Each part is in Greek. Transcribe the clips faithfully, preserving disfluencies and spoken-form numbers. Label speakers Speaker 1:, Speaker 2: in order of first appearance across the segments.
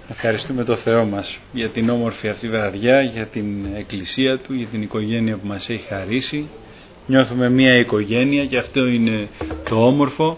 Speaker 1: Ευχαριστούμε το Θεό μας για την όμορφη αυτή βραδιά, για την εκκλησία Του, για την οικογένεια που μας έχει χαρίσει. Νιώθουμε μία οικογένεια και αυτό είναι το όμορφο.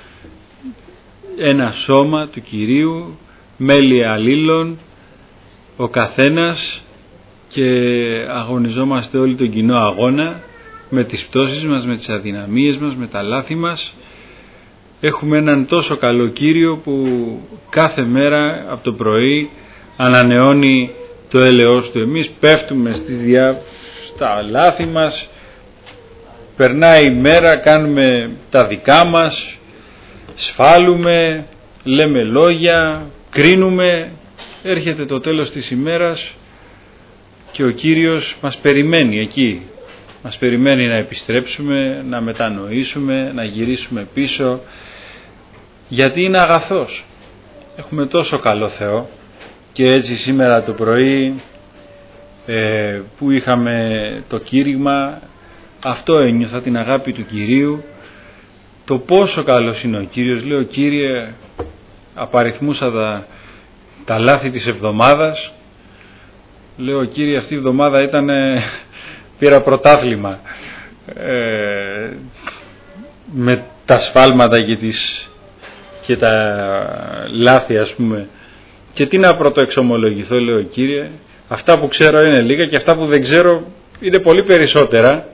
Speaker 1: Ένα σώμα του Κυρίου, μέλη αλλήλων, ο καθένας, και αγωνιζόμαστε όλοι τον κοινό αγώνα με τις πτώσεις μας, με τις αδυναμίες μας, με τα λάθη μας. Έχουμε έναν τόσο καλό Κύριο που κάθε μέρα από το πρωί ανανεώνει το έλεος Του. Εμείς πέφτουμε στις διά... στα λάθη μας, περνάει η μέρα, κάνουμε τα δικά μας, σφάλουμε, λέμε λόγια, κρίνουμε. Έρχεται το τέλος της ημέρας και ο Κύριος μας περιμένει εκεί. Μας περιμένει να επιστρέψουμε, να μετανοήσουμε, να γυρίσουμε πίσω, γιατί είναι αγαθός. Έχουμε τόσο καλό Θεό. Και έτσι σήμερα το πρωί ε, που είχαμε το κήρυγμα, αυτό ένιωθα, την αγάπη του Κυρίου, το πόσο καλός είναι ο Κύριος. Λέω, Κύριε, απαριθμούσα τα, τα λάθη της εβδομάδας. Λέω, Κύριε, αυτή η εβδομάδα ήταν, πήρα πρωτάθλημα ε, με τα σφάλματα και, τις, και τα λάθη, ας πούμε. Και τι να πρωτοεξομολογηθώ, λέω, Κύριε, αυτά που ξέρω είναι λίγα και αυτά που δεν ξέρω είναι πολύ περισσότερα.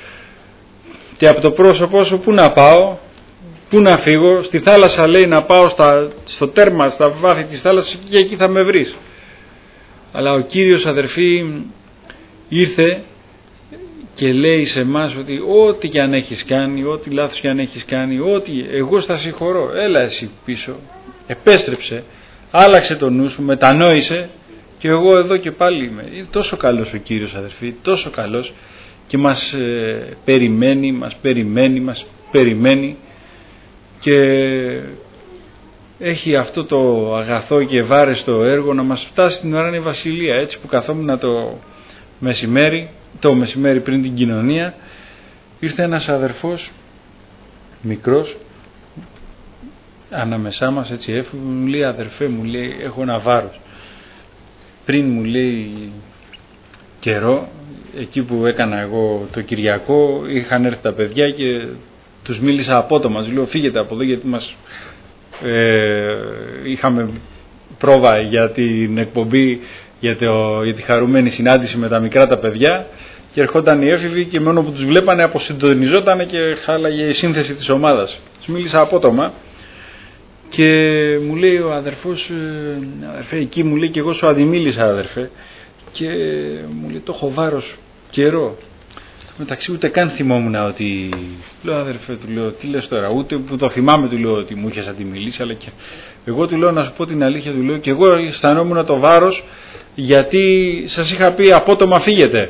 Speaker 1: Και από το πρόσωπό Σου πού να πάω, πού να φύγω? Στη θάλασσα, λέει, να πάω στα, στο τέρμα, στα βάθη της θάλασσας, και εκεί θα με βρεις. Αλλά ο Κύριος, αδερφοί, ήρθε και λέει σε εμάς ότι ό,τι και αν έχεις κάνει, ό,τι λάθος και αν έχεις κάνει, ό,τι, εγώ στα συγχωρώ. Έλα εσύ πίσω, επέστρεψε, άλλαξε το νου σου, μετανόησε, και εγώ εδώ και πάλι είμαι. Είναι τόσο καλός ο Κύριος, αδερφοί, τόσο καλός, και μας ε, περιμένει, μας περιμένει, μας περιμένει, και έχει αυτό το αγαθό και ευάρεστο έργο να μας φτάσει στην ουράνια βασιλεία. Έτσι που καθόμουν το μεσημέρι, το μεσημέρι πριν την κοινωνία, ήρθε ένας αδερφός μικρός ανάμεσά μας, έτσι έφυγε, μου λέει, αδερφέ, μου λέει, έχω ένα βάρος. Πριν, μου λέει, καιρό, εκεί που έκανα εγώ το Κυριακό, είχαν έρθει τα παιδιά και τους μίλησα απότομα. Τους λέω, φύγετε από εδώ, γιατί μας ε, είχαμε πρόβα για την εκπομπή, για, το, για τη χαρούμενη συνάντηση με τα μικρά τα παιδιά, και ερχόταν οι έφηβοι και μόνο που τους βλέπανε αποσυντονιζότανε και χάλαγε η σύνθεση της ομάδας. Τους μίλησα απότομα και μου λέει ο αδερφός, αδερφέ, εκεί, μου λέει, και εγώ σου αντιμίλησα, αδερφέ, και μου λέει, το έχω βάρος καιρό. Μεταξύ ούτε καν θυμόμουν ότι, λέω, αδερφέ, του λέω, τι λες τώρα, ούτε που το θυμάμαι, του λέω, ότι μου είχες αντιμιλήσει, αλλά και εγώ, του λέω, να σου πω την αλήθεια, του λέω, και εγώ αισθανόμουν το βάρος, γιατί σας είχα πει απότομα φύγετε.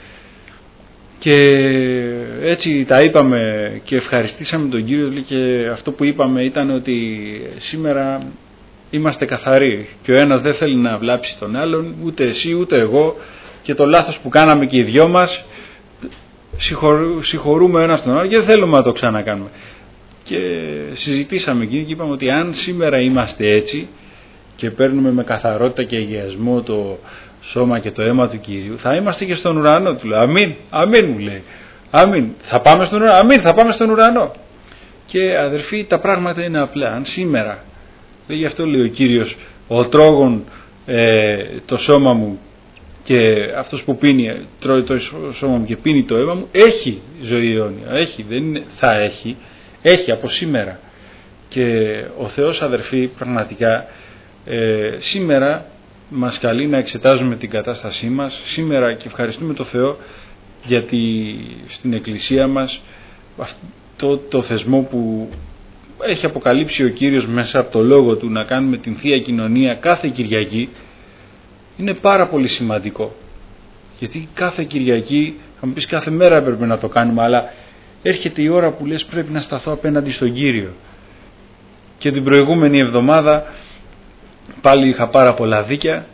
Speaker 1: Και έτσι τα είπαμε και ευχαριστήσαμε τον Κύριο, και αυτό που είπαμε ήταν ότι σήμερα είμαστε καθαροί και ο ένας δεν θέλει να βλάψει τον άλλον, ούτε εσύ ούτε εγώ, και το λάθος που κάναμε και οι δυο μας συγχωρούμε ο ένας τον άλλο και δεν θέλουμε να το ξανακάνουμε. Και συζητήσαμε εκεί και είπαμε ότι αν σήμερα είμαστε έτσι και παίρνουμε με καθαρότητα και αγιασμό το σώμα και το αίμα του Κυρίου, θα είμαστε και στον ουρανό. Του λέω, αμήν, αμήν, μου λέει, αμήν, θα πάμε στον ουρανό, αμήν, θα πάμε στον ουρανό. Και αδερφοί, τα πράγματα είναι απλά. Αν σήμερα, λέει, γι' αυτό λέει ο Κύριος, ο τρόγων ε, το σώμα μου, και αυτός που πίνει, τρώει το σώμα μου και πίνει το αίμα μου, έχει ζωή αιώνια. Έχει, δεν είναι, θα έχει, έχει από σήμερα. Και ο Θεός, αδερφοί, πραγματικά ε, σήμερα μας καλεί να εξετάζουμε την κατάστασή μας. Σήμερα, και ευχαριστούμε το Θεό, γιατί στην Εκκλησία μας αυτό το θεσμό που έχει αποκαλύψει ο Κύριος μέσα από το Λόγο Του, να κάνουμε την Θεία Κοινωνία κάθε Κυριακή, είναι πάρα πολύ σημαντικό. Γιατί κάθε Κυριακή, θα μου πεις, κάθε μέρα έπρεπε να το κάνουμε, αλλά έρχεται η ώρα που λες, πρέπει να σταθώ απέναντι στον Κύριο. Και την προηγούμενη εβδομάδα πάλι είχα πάρα πολλά δίκαια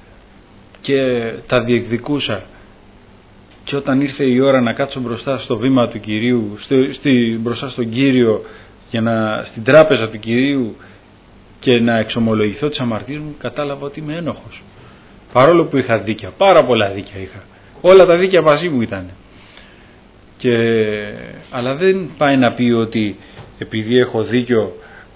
Speaker 1: και τα διεκδικούσα. Και όταν ήρθε η ώρα να κάτσω μπροστά στο βήμα του Κυρίου, στη, στη, μπροστά στον Κύριο, για να, στην τράπεζα του Κυρίου, και να εξομολογηθώ τις αμαρτίες μου, κατάλαβα ότι είμαι ένοχος. Παρόλο που είχα δίκαια, πάρα πολλά δίκαια είχα. Όλα τα δίκαια μαζί μου ήταν. Και... Αλλά δεν πάει να πει ότι επειδή έχω δίκιο,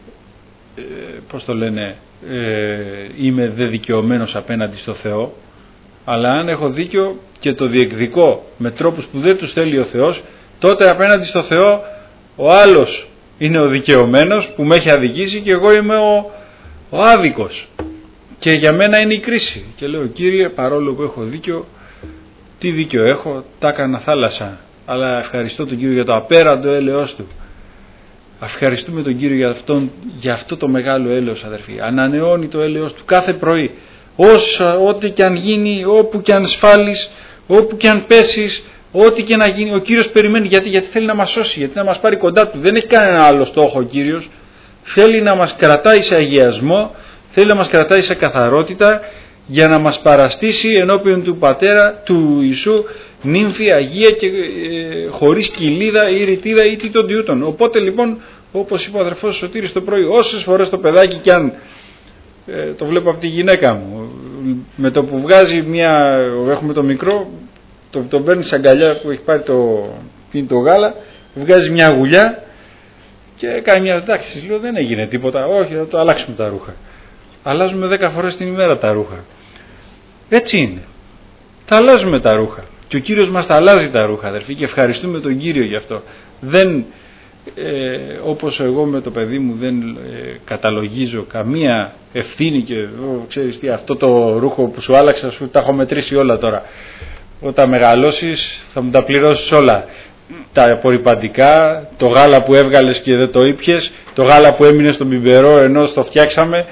Speaker 1: ε, πώς το λένε, ε, είμαι δε δικαιωμένος απέναντι στο Θεό. Αλλά αν έχω δίκιο και το διεκδικώ με τρόπους που δεν τους θέλει ο Θεός, τότε απέναντι στο Θεό ο άλλος είναι ο δικαιωμένος που με έχει αδικήσει και εγώ είμαι ο, ο άδικος. Και για μένα είναι η κρίση. Και λέω, Κύριε, παρόλο που έχω δίκιο, τι δίκιο έχω, τα έκανα θάλασσα. Αλλά ευχαριστώ τον Κύριο για το απέραντο έλεος Του. Ευχαριστούμε τον Κύριο για, αυτόν, για αυτό το μεγάλο έλεος, αδερφοί. Ανανεώνει το έλεος Του κάθε πρωί. Όσα, ό,τι και αν γίνει, όπου και αν σφάλεις, όπου και αν πέσεις, ό,τι και να γίνει, ο Κύριος περιμένει. Γιατί, γιατί θέλει να μας σώσει, γιατί να μας πάρει κοντά Του. Δεν έχει κανένα άλλο στόχο ο Κύριος. Θέλει να μας κρατάει σε αγιασμό, θέλει να μας κρατάει σε καθαρότητα, για να μας παραστήσει ενώπιον του Πατέρα, του Ιησού, νύμφη, αγία και ε, χωρίς κοιλίδα ή ρητίδα ή τι των τιούτων. Οπότε λοιπόν, όπως είπε ο αδερφός Σωτήρης το πρωί, όσες φορές το παιδάκι κι αν ε, το βλέπω από τη γυναίκα μου, με το που βγάζει μια, έχουμε το μικρό, το, το παίρνει σε αγκαλιά που έχει πάρει το, το γάλα, βγάζει μια γουλιά και κάνει μια εντάξει, λέω δεν έγινε τίποτα, όχι θα το αλλάξουμε τα ρούχα. Αλλάζουμε δέκα φορές την ημέρα τα ρούχα. Έτσι είναι. Τα αλλάζουμε τα ρούχα. Και ο Κύριος μας τα αλλάζει τα ρούχα, αδερφοί, και ευχαριστούμε τον Κύριο γι' αυτό. Δεν, ε, όπως εγώ με το παιδί μου δεν ε, καταλογίζω καμία ευθύνη και ο, ξέρεις τι, αυτό το ρούχο που σου άλλαξα σου τα έχω μετρήσει όλα τώρα. Όταν μεγαλώσεις θα μου τα πληρώσεις όλα. Τα απορριπαντικά, το γάλα που έβγαλες και δεν το ήπιες, το γάλα που έμεινε στον μπιμπερό ενώ το φτιάξαμε.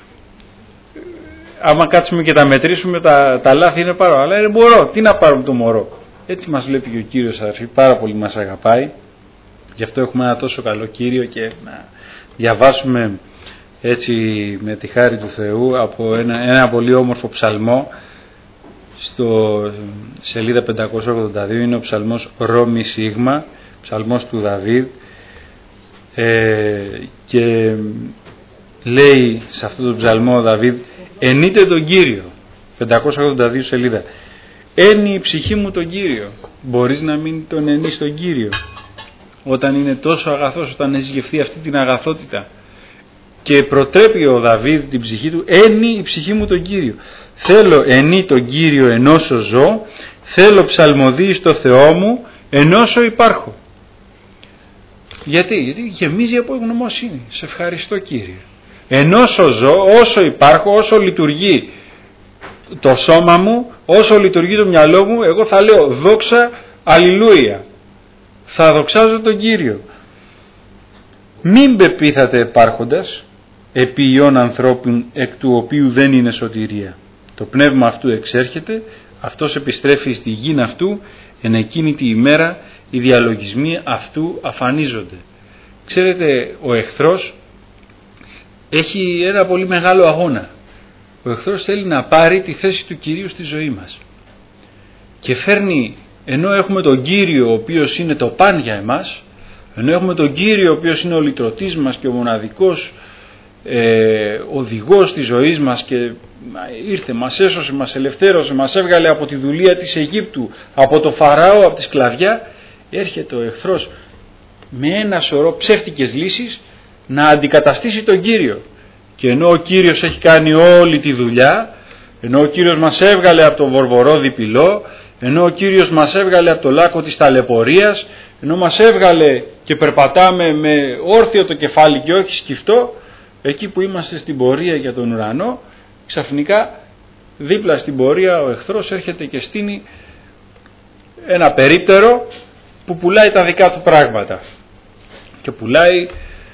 Speaker 1: Άμα κάτσουμε και τα μετρήσουμε, τα, τα λάθη είναι πάρα. Αλλά είναι μωρό. Τι να πάρουμε το μωρό. Έτσι μας βλέπει και ο Κύριος, αδερφοί. Πάρα πολύ μας αγαπάει. Γι' αυτό έχουμε ένα τόσο καλό Κύριο και να διαβάσουμε έτσι με τη χάρη του Θεού από ένα, ένα πολύ όμορφο ψαλμό. Στο σελίδα πεντακόσια ογδόντα δύο είναι ο ψαλμός Ρώμη Σίγμα, ψαλμός του Δαβίδ. Ε, και λέει σε αυτό το ψαλμό ο Δαβίδ, ενείτε τον Κύριο, πεντακόσια ογδόντα δύο σελίδα. Ένει η ψυχή μου τον Κύριο. Μπορείς να μην τον ενείς τον Κύριο όταν είναι τόσο αγαθός, όταν έχει γευθεί αυτή την αγαθότητα? Και προτρέπει ο Δαβίδ την ψυχή του, ένει η ψυχή μου τον Κύριο. Θέλω ενεί τον Κύριο ενώσο ζω, θέλω ψαλμοδίη στο Θεό μου ενώσο υπάρχω. Γιατί, γιατί γεμίζει από ευγνωμοσύνη. Σε ευχαριστώ Κύριε. Ενώσο ζω, όσο υπάρχω, όσο λειτουργεί το σώμα μου, όσο λειτουργεί το μυαλό μου, εγώ θα λέω δόξα, αλληλούια. Θα δοξάζω τον Κύριο. Μην πεπίθατε υπάρχοντας επί ιών ανθρώπων εκ του οποίου δεν είναι σωτηρία. Το πνεύμα αυτού εξέρχεται, αυτός επιστρέφει στη γην αυτού, εν εκείνη τη ημέρα οι διαλογισμοί αυτού αφανίζονται. Ξέρετε, ο εχθρός έχει ένα πολύ μεγάλο αγώνα. Ο εχθρός θέλει να πάρει τη θέση του Κυρίου στη ζωή μας. Και φέρνει, ενώ έχουμε τον Κύριο ο οποίος είναι το παν για εμάς, ενώ έχουμε τον Κύριο ο οποίος είναι ο λυτρωτής μας και ο μοναδικός ε, οδηγός της ζωής μας και ήρθε, μας έσωσε, μας ελευθέρωσε, μας έβγαλε από τη δουλεία της Αιγύπτου, από το Φαραώ, από τη σκλαβιά, έρχεται ο εχθρός με ένα σωρό ψεύτικες λύσεις να αντικαταστήσει τον Κύριο. Και ενώ ο Κύριος έχει κάνει όλη τη δουλειά, ενώ ο Κύριος μας έβγαλε από το βορβορό πυλό, ενώ ο Κύριος μας έβγαλε από το λάκκο της ταλαιπωρίας, ενώ μας έβγαλε και περπατάμε με όρθιο το κεφάλι και όχι σκυφτό, εκεί που είμαστε στην πορεία για τον ουρανό, ξαφνικά δίπλα στην πορεία ο εχθρός έρχεται και στείνει ένα περίπτερο που πουλάει τα δικά του πράγματα και πουλάει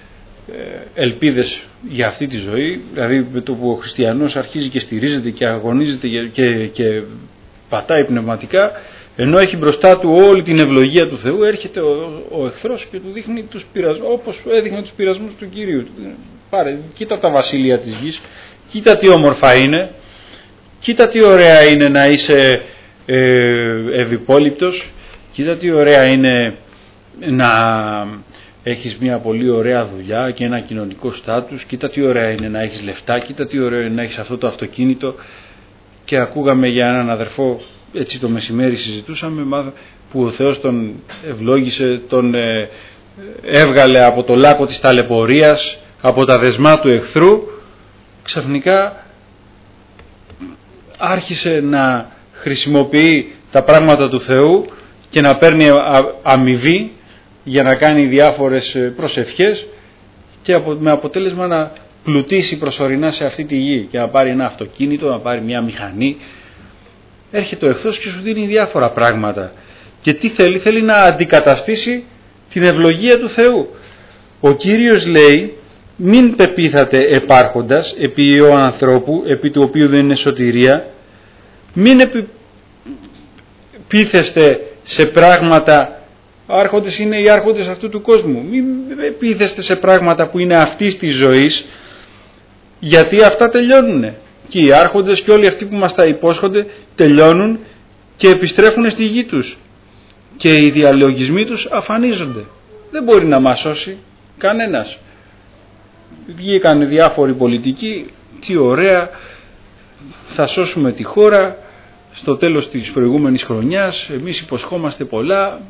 Speaker 1: ελπίδες για αυτή τη ζωή, δηλαδή με το που ο χριστιανός αρχίζει και στηρίζεται και αγωνίζεται και, και πατάει πνευματικά, ενώ έχει μπροστά του όλη την ευλογία του Θεού, έρχεται ο, ο εχθρός και του δείχνει τους πειρασμούς, όπως έδειχνε τους πειρασμούς του Κυρίου. Πάρε, κοίτα τα βασίλεια της γης, κοίτα τι όμορφα είναι, κοίτα τι ωραία είναι να είσαι ε, ευυπόληπτος, κοίτα τι ωραία είναι να έχεις μια πολύ ωραία δουλειά και ένα κοινωνικό στάτους, κοίτα τι ωραία είναι να έχεις λεφτά, κοίτα τι ωραία είναι να έχεις αυτό το αυτοκίνητο. Και ακούγαμε για έναν αδερφό, έτσι το μεσημέρι συζητούσαμε, που ο Θεός τον ευλόγησε, τον ε, έβγαλε από το λάκκο της ταλαιπωρίας, από τα δεσμά του εχθρού. Ξαφνικά άρχισε να χρησιμοποιεί τα πράγματα του Θεού και να παίρνει αμοιβή για να κάνει διάφορες προσευχές και με αποτέλεσμα να πλουτίσει προσωρινά σε αυτή τη γη και να πάρει ένα αυτοκίνητο, να πάρει μια μηχανή. Έρχεται ο εχθρός και σου δίνει διάφορα πράγματα. Και τι θέλει? Θέλει να αντικαταστήσει την ευλογία του Θεού. Ο Κύριος λέει, μην πεπίθατε επάρχοντας επί ιό ανθρώπου, επί του οποίου δεν είναι σωτηρία, μην επι... πείθεστε σε πράγματα. Άρχοντες είναι οι άρχοντες αυτού του κόσμου. Μην πείθεστε σε πράγματα που είναι αυτής της ζωής, γιατί αυτά τελειώνουν. Και οι άρχοντες και όλοι αυτοί που μας τα υπόσχονται τελειώνουν και επιστρέφουν στη γη τους. Και οι διαλογισμοί τους αφανίζονται. Δεν μπορεί να μας σώσει κανένας. Βγήκαν διάφοροι πολιτικοί, τι ωραία, θα σώσουμε τη χώρα στο τέλος της προηγούμενης χρονιάς, εμείς υποσχόμαστε πολλά.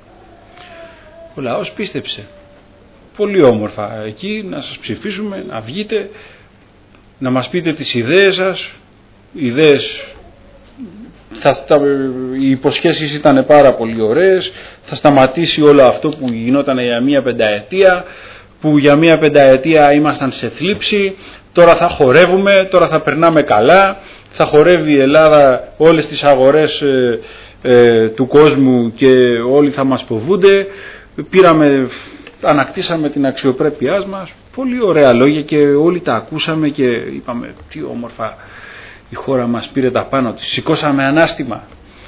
Speaker 1: Ο λαός πίστεψε. Πολύ όμορφα εκεί να σας ψηφίσουμε, να βγείτε, να μας πείτε τις ιδέες σας. Οι ιδέες, θα, θα, οι υποσχέσεις ήταν πάρα πολύ ωραίες, θα σταματήσει όλο αυτό που γινόταν για μία πενταετία, που για μία πενταετία ήμασταν σε θλίψη, τώρα θα χορεύουμε, τώρα θα περνάμε καλά, θα χορεύει η Ελλάδα όλες τις αγορές ε, ε, του κόσμου και όλοι θα μας φοβούνται, πήραμε, ανακτήσαμε την αξιοπρέπειά μας. Πολύ ωραία λόγια και όλοι τα ακούσαμε και είπαμε τι όμορφα η χώρα μας πήρε τα πάνω της, σηκώσαμε ανάστημα,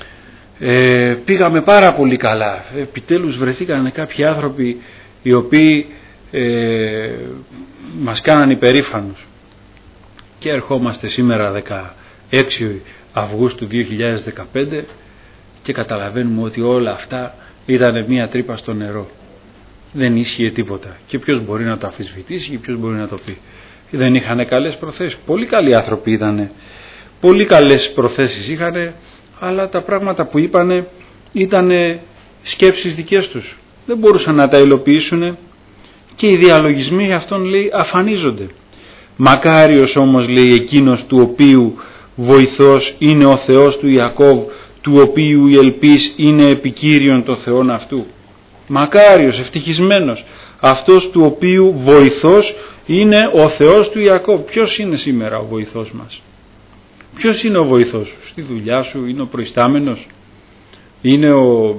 Speaker 1: ε, πήγαμε πάρα πολύ καλά, επιτέλους βρεθήκαν κάποιοι άνθρωποι οι οποίοι ε, μας κάναν υπερήφανους. Και ερχόμαστε σήμερα δεκαέξι Αυγούστου δύο χιλιάδες δεκαπέντε και καταλαβαίνουμε ότι όλα αυτά ήταν μία τρύπα στο νερό. Δεν ίσχυε τίποτα. Και ποιος μπορεί να το αμφισβητήσει και ποιος μπορεί να το πει? Δεν είχαν καλές προθέσεις. Πολύ καλοί άνθρωποι ήταν. Πολύ καλές προθέσεις είχαν, αλλά τα πράγματα που είπανε ήταν σκέψεις δικές τους. Δεν μπορούσαν να τα υλοποιήσουν και οι διαλογισμοί αυτών, λέει, αφανίζονται. Μακάριος όμως, λέει, εκείνος του οποίου βοηθός είναι ο Θεός του Ιακώβ, του οποίου η ελπίς είναι επικύριον των Θεών αυτού. Μακάριος, ευτυχισμένος, αυτός του οποίου βοηθός είναι ο Θεός του Ιακώβ. Ποιος είναι σήμερα ο βοηθός μας? Ποιος είναι ο βοηθός σου? Στη δουλειά σου είναι ο προϊστάμενος? Είναι ο,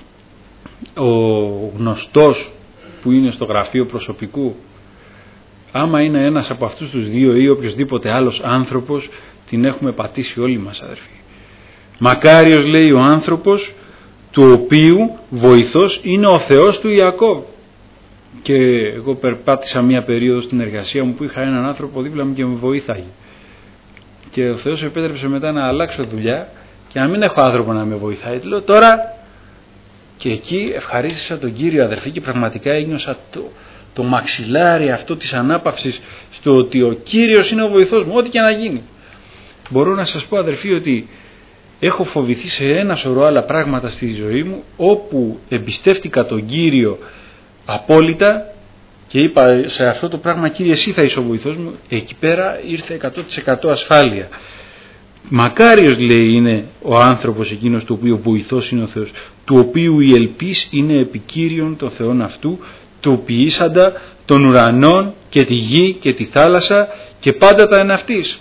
Speaker 1: ο γνωστός που είναι στο γραφείο προσωπικού? Άμα είναι ένας από αυτούς τους δύο ή οποιοσδήποτε άλλος άνθρωπος, την έχουμε πατήσει όλοι μας, αδερφοί. Μακάριος, λέει, ο άνθρωπος του οποίου βοηθός είναι ο Θεός του Ιακώβ. Και εγώ περπάτησα μία περίοδο στην εργασία μου που είχα έναν άνθρωπο δίπλα μου και με βοήθαγε. Και ο Θεός επέτρεψε μετά να αλλάξω δουλειά και να μην έχω άνθρωπο να με βοηθάει. Λέω τώρα, και εκεί ευχαρίστησα τον Κύριο, αδερφοί, και πραγματικά ένιωσα το, το μαξιλάρι αυτό της ανάπαυσης στο ότι ο Κύριος είναι ο βοηθός μου, ό,τι και να γίνει. Μπορώ να σας πω, αδερφοί, ότι έχω φοβηθεί σε ένα σωρό άλλα πράγματα στη ζωή μου, όπου εμπιστεύτηκα τον Κύριο απόλυτα και είπα σε αυτό το πράγμα, Κύριε, εσύ θα είσαι ο βοηθός μου, εκεί πέρα ήρθε εκατό τοις εκατό ασφάλεια. Μακάριος, λέει, είναι ο άνθρωπος εκείνος του οποίου βοηθός είναι ο Θεός, του οποίου η ελπίς είναι επικύριον των Θεών αυτού, του ποιήσαντα των ουρανών και τη γη και τη θάλασσα και πάντα τα εν αυτής.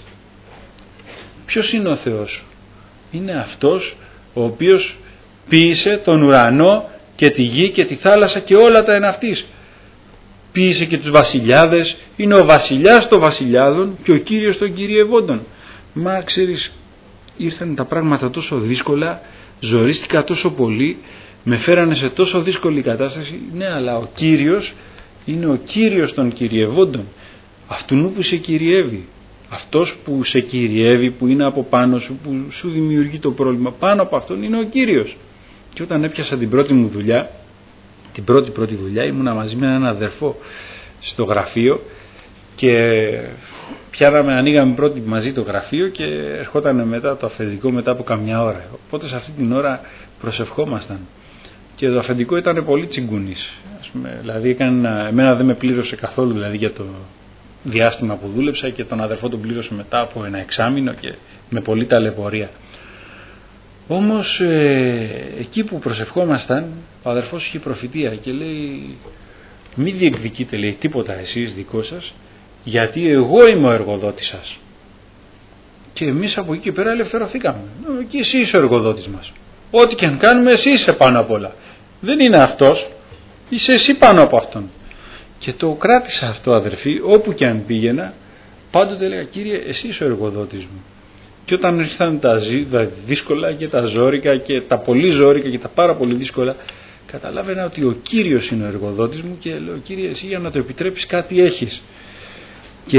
Speaker 1: Ποιος είναι ο Θεός? Είναι αυτός ο οποίος ποίησε τον ουρανό και τη γη και τη θάλασσα και όλα τα εν αυτής. Ποίησε και τους βασιλιάδες, είναι ο βασιλιάς των βασιλιάδων και ο Κύριος των κυριευόντων. Μα ξέρεις, ήρθαν τα πράγματα τόσο δύσκολα, ζορίστηκα τόσο πολύ, με φέρανε σε τόσο δύσκολη κατάσταση. Ναι, αλλά ο Κύριος είναι ο Κύριος των κυριευόντων, αυτού που σε κυριεύει. Αυτός που σε κυριεύει, που είναι από πάνω σου, που σου δημιουργεί το πρόβλημα, πάνω από αυτόν είναι ο Κύριος. Και όταν έπιασα την πρώτη μου δουλειά, την πρώτη πρώτη δουλειά ήμουνα μαζί με έναν αδερφό στο γραφείο και πιάναμε, ανοίγαμε πρώτη μαζί το γραφείο και ερχόταν μετά το αφεντικό μετά από καμιά ώρα. Οπότε σε αυτή την ώρα προσευχόμασταν. Και το αφεντικό ήταν πολύ τσιγκούνης. Δηλαδή έκανε, εμένα δεν με πλήρωσε καθόλου δηλαδή, για το διάστημα που δούλεψα και τον αδερφό τον πλήρωσε μετά από ένα εξάμηνο και με πολλή ταλαιπωρία. Όμως ε, εκεί που προσευχόμασταν ο αδερφός είχε προφητεία και λέει μη διεκδικείτε λέει τίποτα εσείς δικό σας γιατί εγώ είμαι ο εργοδότης σας. Και εμείς από εκεί και πέρα ελευθερωθήκαμε. Και εσύ είσαι ο εργοδότης μας. Ό,τι και αν κάνουμε εσύ είσαι πάνω απ' όλα. Δεν είναι αυτός, είσαι εσύ πάνω από αυτόν. Και το κράτησα αυτό αδερφοί, όπου και αν πήγαινα πάντοτε έλεγα Κύριε εσύ είσαι ο εργοδότης μου. Και όταν ήρθαν τα δύσκολα και τα ζόρικα και τα πολύ ζόρικα και τα πάρα πολύ δύσκολα καταλάβαινα ότι ο Κύριος είναι ο εργοδότης μου και λέω Κύριε εσύ για να το επιτρέψεις κάτι έχεις. Και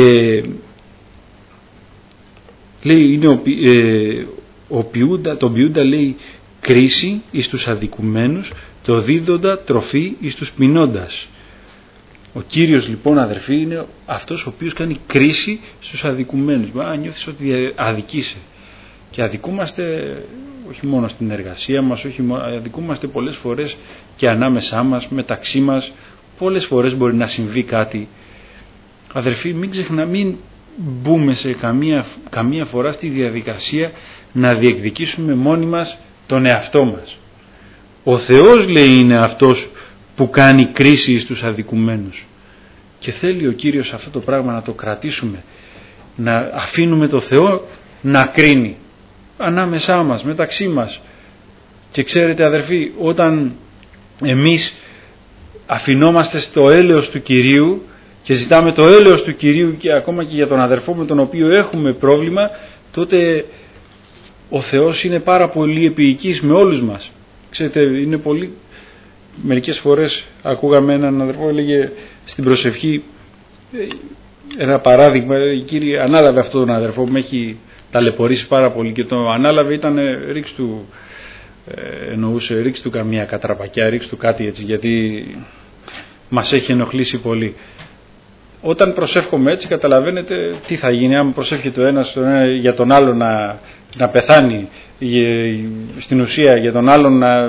Speaker 1: λέει είναι ο, ε, ο ποιούντα, τον ποιούντα λέει κρίση εις τους αδικουμένους, το δίδοντα τροφή εις τους πεινώντας. Ο Κύριος λοιπόν αδερφοί είναι αυτός ο οποίος κάνει κρίση στους αδικουμένους. Αν νιώθεις ότι αδικείσαι και αδικούμαστε όχι μόνο στην εργασία μας, όχι μόνο, αδικούμαστε πολλές φορές και ανάμεσά μας, μεταξύ μας, πολλές φορές μπορεί να συμβεί κάτι. Αδερφοί μην ξεχνά, μην μπούμε σε καμία, καμία φορά στη διαδικασία να διεκδικήσουμε μόνοι μας τον εαυτό μας. Ο Θεός λέει είναι αυτός που κάνει κρίση στους αδικουμένους και θέλει ο Κύριος αυτό το πράγμα να το κρατήσουμε, να αφήνουμε το Θεό να κρίνει ανάμεσά μας, μεταξύ μας. Και ξέρετε αδερφοί, όταν εμείς αφινόμαστε στο έλεος του Κυρίου και ζητάμε το έλεος του Κυρίου και ακόμα και για τον αδερφό με τον οποίο έχουμε πρόβλημα, τότε ο Θεός είναι πάρα πολύ επίοικης με όλους μας. Ξέρετε, είναι πολύ... Μερικές φορές ακούγαμε έναν αδερφό έλεγε στην προσευχή ένα παράδειγμα, Κύριε ανάλαβε αυτόν τον αδερφό που με έχει ταλαιπωρήσει πάρα πολύ και το ανάλαβε ήταν ρίξ του, ε, εννοούσε ρίξ του καμία κατραπακιά, ρίξ του κάτι έτσι γιατί μας έχει ενοχλήσει πολύ. Όταν προσεύχομαι έτσι καταλαβαίνετε τι θα γίνει άμα προσεύχεται ο ένας για τον άλλο να, να πεθάνει, στην ουσία για τον άλλο να,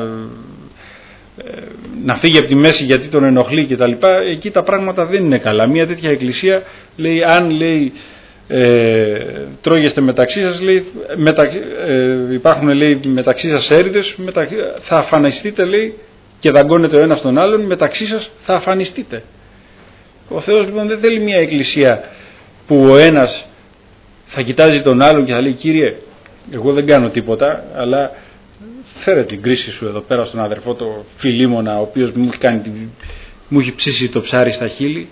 Speaker 1: να φύγει από τη μέση γιατί τον ενοχλεί και τα λοιπά. Εκεί τα πράγματα δεν είναι καλά. Μια τέτοια εκκλησία λέει αν λέει ε, τρώγεστε μεταξύ σας λέει, μετα, ε, υπάρχουν λέει μεταξύ σας έρηδες μετα, θα αφανιστείτε λέει και δαγκώνετε ο ένας τον άλλον μεταξύ σας θα αφανιστείτε. Ο Θεός λοιπόν δεν θέλει μια εκκλησία που ο ένας θα κοιτάζει τον άλλον και θα λέει Κύριε εγώ δεν κάνω τίποτα αλλά φέρε την κρίση σου εδώ πέρα στον αδερφό το Φιλίμωνα ο οποίος μου έχει, κάνει, μου έχει ψήσει το ψάρι στα χείλη.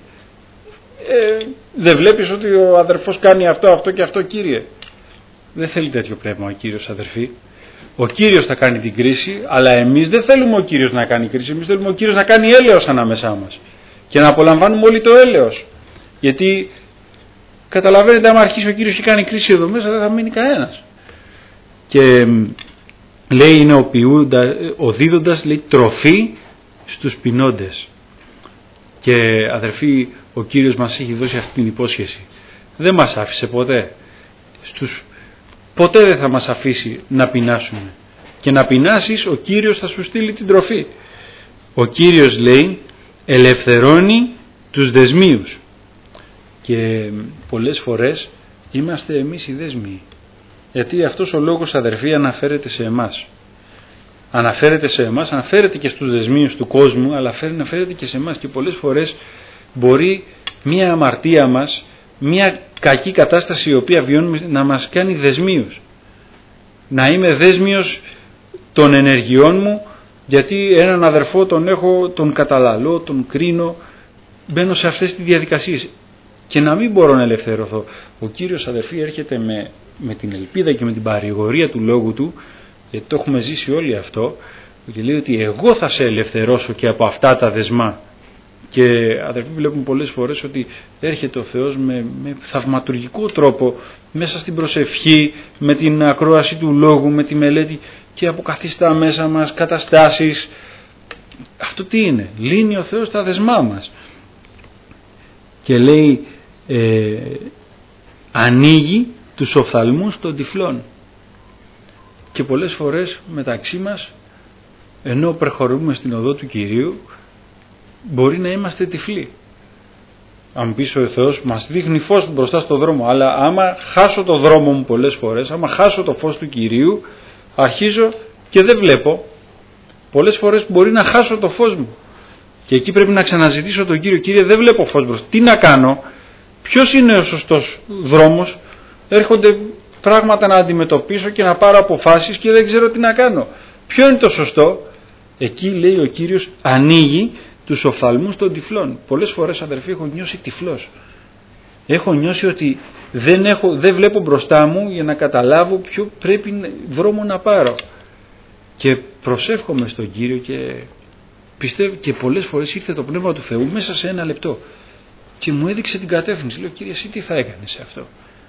Speaker 1: Ε, δεν βλέπεις ότι ο αδερφός κάνει αυτό, αυτό και αυτό Κύριε. Δεν θέλει τέτοιο πνεύμα ο Κύριος αδερφοί. Ο Κύριος θα κάνει την κρίση αλλά εμείς δεν θέλουμε ο Κύριος να κάνει κρίση. Εμείς θέλουμε ο Κύριος να κάνει έλεος ανάμεσά μας και να απολαμβάνουμε όλοι το έλεος. Γιατί καταλαβαίνετε άμα αρχίσει ο Κύριος και κάνει κρίση εδώ μέσα δεν θα μείνει κανένας. Και λέει είναι ο, ποιούντα, ο δίδοντας λέει τροφή στους πεινώντες. Και αδερφοί ο Κύριος μας έχει δώσει αυτή την υπόσχεση. Δεν μας άφησε ποτέ. Στους, ποτέ δεν θα μας αφήσει να πεινάσουμε. Και να πεινάσεις ο Κύριος θα σου στείλει την τροφή. Ο Κύριος λέει ελευθερώνει τους δεσμίους. Και πολλές φορές είμαστε εμείς οι δέσμοι. Γιατί αυτός ο λόγος αδερφοί αναφέρεται σε εμάς. Αναφέρεται σε εμάς, αναφέρεται και στους δεσμίους του κόσμου, αλλά αναφέρεται και σε εμάς. Και πολλές φορές μπορεί μία αμαρτία μας, μία κακή κατάσταση η οποία βιώνουμε να μας κάνει δεσμίους. Να είμαι δέσμιος των ενεργειών μου, γιατί έναν αδερφό τον έχω, τον καταλαλώ, τον κρίνω, μπαίνω σε αυτές τις διαδικασίες και να μην μπορώ να ελευθερωθώ. Ο Κύριος αδερφοί έρχεται με, με την ελπίδα και με την παρηγορία του λόγου του, γιατί το έχουμε ζήσει όλοι αυτό, και λέει ότι εγώ θα σε ελευθερώσω και από αυτά τα δεσμά. Και αδερφοί βλέπουμε πολλές φορές ότι έρχεται ο Θεός με, με θαυματουργικό τρόπο μέσα στην προσευχή, με την ακρόαση του λόγου, με τη μελέτη και αποκαθιστά μέσα μας καταστάσεις Αυτό τι είναι? Λύνει ο Θεός τα δεσμά μας. Και λέει ε, ανοίγει τους οφθαλμούς των τυφλών. Και πολλές φορές μεταξύ μας, ενώ προχωρούμε στην οδό του Κυρίου, μπορεί να είμαστε τυφλοί. Αν πεις ο Θεός μας δείχνει φως μπροστά στο δρόμο, αλλά άμα χάσω το δρόμο μου πολλές φορές, άμα χάσω το φως του Κυρίου, αρχίζω και δεν βλέπω. Πολλές φορές μπορεί να χάσω το φως μου και εκεί πρέπει να ξαναζητήσω τον Κύριο. Κύριε, δεν βλέπω φως μπροστά, τι να κάνω? Ποιος είναι ο σωστός δρόμος? Έρχονται πράγματα να αντιμετωπίσω και να πάρω αποφάσεις και δεν ξέρω τι να κάνω. Ποιο είναι το σωστό? Εκεί, λέει ο Κύριος, ανοίγει τους οφθαλμούς των τυφλών. Πολλές φορές, αδερφοί, έχω νιώσει τυφλός. Έχω νιώσει ότι δεν, έχω, δεν βλέπω μπροστά μου για να καταλάβω ποιο πρέπει δρόμο να πάρω. Και προσεύχομαι στον Κύριο και πιστεύω, και πολλές φορές ήρθε το Πνεύμα του Θεού μέσα σε ένα λεπτό και μου έδειξε την κατεύθυνση. Λέω, Κύριε, εσύ τι θα έκανες σε αυτό?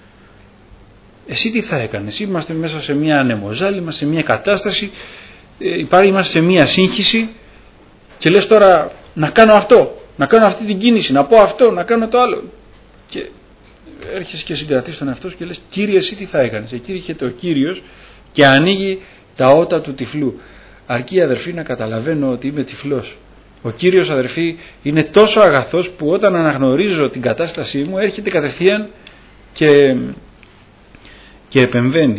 Speaker 1: Εσύ τι θα έκανες? Είμαστε μέσα σε μια ανεμοζάλη, είμαστε σε μια κατάσταση, υπάρχει, είμαστε σε μια σύγχυση και λες τώρα να κάνω αυτό, να κάνω αυτή την κίνηση, να πω αυτό, να κάνω το άλλο. Και έρχεσαι και συγκρατείς τον εαυτό σου και λες, Κύριε, εσύ τι θα έκανες? Εκεί έρχεται ο Κύριος και ανοίγει τα ότα του τυφλού. Αρκεί, αδερφοί, να καταλαβαίνω ότι είμαι τυφλός. Ο Κύριος, αδερφοί, είναι τόσο αγαθός που όταν αναγνωρίζω την κατάστασή μου έρχεται κατευθείαν και, και επεμβαίνει.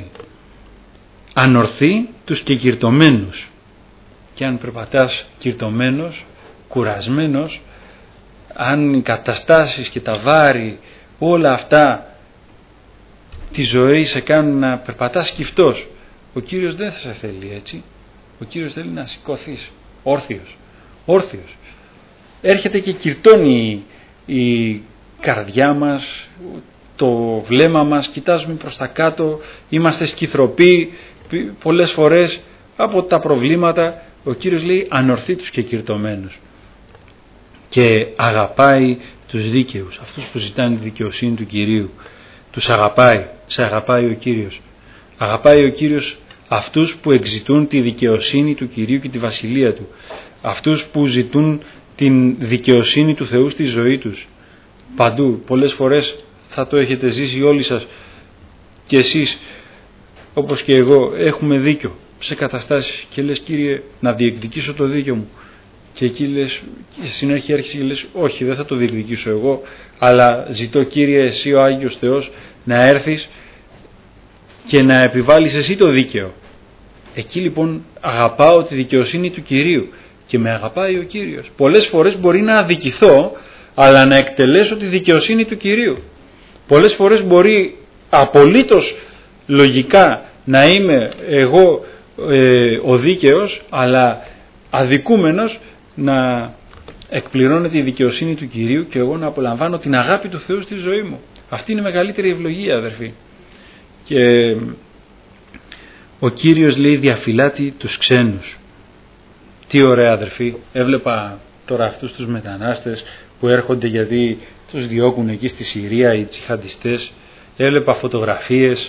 Speaker 1: Ανορθεί τους και κυρτωμένους. Και αν περπατάς κυρτωμένος, κουρασμένος, αν οι καταστάσεις και τα βάρη, όλα αυτά τη ζωή σε κάνουν να περπατάς σκυφτός, ο Κύριος δεν θα σε θέλει έτσι. Ο Κύριος θέλει να σηκωθείς όρθιος, όρθιος. Έρχεται και κυρτώνει η καρδιά μας, το βλέμμα μας, κοιτάζουμε προς τα κάτω, είμαστε σκυθροποί πολλές φορές από τα προβλήματα. Ο Κύριος λέει ανορθεί τους και κυρτωμένους και αγαπάει τους δίκαιους, αυτούς που ζητάνε τη δικαιοσύνη του Κυρίου. Τους αγαπάει, σε αγαπάει ο Κύριος. Αγαπάει ο Κύριος αυτούς που εξητούν τη δικαιοσύνη του Κυρίου και τη βασιλεία Του. Αυτούς που ζητούν την δικαιοσύνη του Θεού στη ζωή τους. Παντού, πολλές φορές θα το έχετε ζήσει όλοι σας και εσείς όπως και εγώ, έχουμε δίκιο σε καταστάσεις και λες, Κύριε, να διεκδικήσω το δίκιο μου. Και εκεί λες, συνέχεια έρχεσαι και λες, όχι, δεν θα το διεκδικήσω εγώ, αλλά ζητώ, Κύριε, εσύ ο Άγιος Θεός να έρθεις και να επιβάλλεις εσύ το δίκαιο. Εκεί λοιπόν αγαπάω τη δικαιοσύνη του Κυρίου και με αγαπάει ο Κύριος. Πολλές φορές μπορεί να αδικηθώ, αλλά να εκτελέσω τη δικαιοσύνη του Κυρίου. Πολλές φορές μπορεί απολύτως λογικά να είμαι εγώ ε, ο δίκαιος, αλλά αδικούμενος να εκπληρώνεται η δικαιοσύνη του Κυρίου και εγώ να απολαμβάνω την αγάπη του Θεού στη ζωή μου. Αυτή είναι η μεγαλύτερη ευλογία, αδερφοί. Και ο Κύριος λέει διαφυλάτει τους ξένους. Τι ωραία, αδερφοί. Έβλεπα τώρα αυτούς τους μετανάστες που έρχονται γιατί τους διώκουν εκεί στη Συρία οι τσιχαντιστές. Έβλεπα φωτογραφίες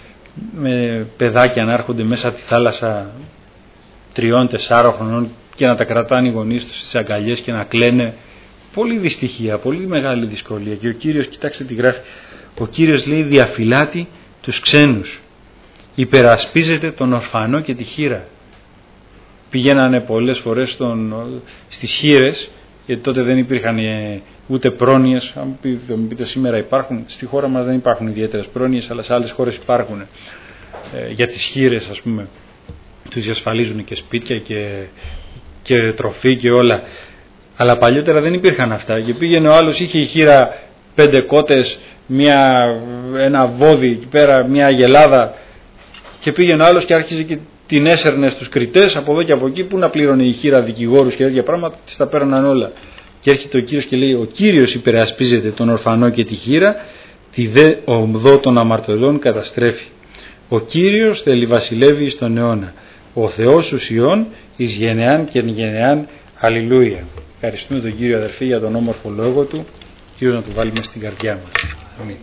Speaker 1: με παιδάκια να έρχονται μέσα από τη θάλασσα τριών, τεσσάρων χρονών και να τα κρατάνε οι γονείς τους στις αγκαλιές και να κλαίνε. Πολύ δυστυχία, πολύ μεγάλη δυσκολία. Και ο Κύριος, κοιτάξτε τι γράφει, ο Κύριος λέει διαφυλάτει τους ξένους, υπερασπίζεται τον ορφανό και τη χήρα. Πηγαίνανε πολλές φορές στον, στις χήρες, γιατί τότε δεν υπήρχαν ούτε πρόνοιες. Αν μου πείτε σήμερα υπάρχουν, στη χώρα μας δεν υπάρχουν ιδιαίτερες πρόνοιες, αλλά σε άλλες χώρες υπάρχουν. Ε, για τις χήρες, ας πούμε, τους διασφαλίζουν και σπίτια και, και τροφή και όλα. Αλλά παλιότερα δεν υπήρχαν αυτά και πήγαινε ο άλλος, είχε η χήρα πέντε κότες, μια, ένα βόδι εκεί πέρα, μια αγελάδα, και πήγαινε ο άλλος και άρχιζε και την έσερνε στους κριτές από εδώ και από εκεί, που να πλήρωνε η χήρα δικηγόρους και τέτοια πράγματα, τις τα παίρναν όλα. Και έρχεται ο Κύριος και λέει, ο Κύριος υπερασπίζεται τον ορφανό και τη χήρα, τη δε ομδό των αμαρτωλών καταστρέφει. Ο Κύριος θέλει βασιλεύει στον αιώνα. Ο Θεός ουσιών εις γενεάν και εν γενεάν. Αλληλούια. Ευχαριστούμε τον Κύριο, αδερφοί, για τον όμορφο λόγο Του. Κύριος να του βάλει μες στην καρδιά μας. Αμήν.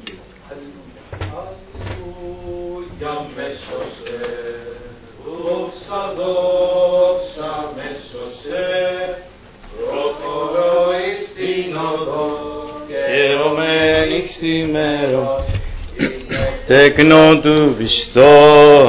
Speaker 1: Δόξα, δόξα, μέσωσε.
Speaker 2: Τεκνό του πιστό,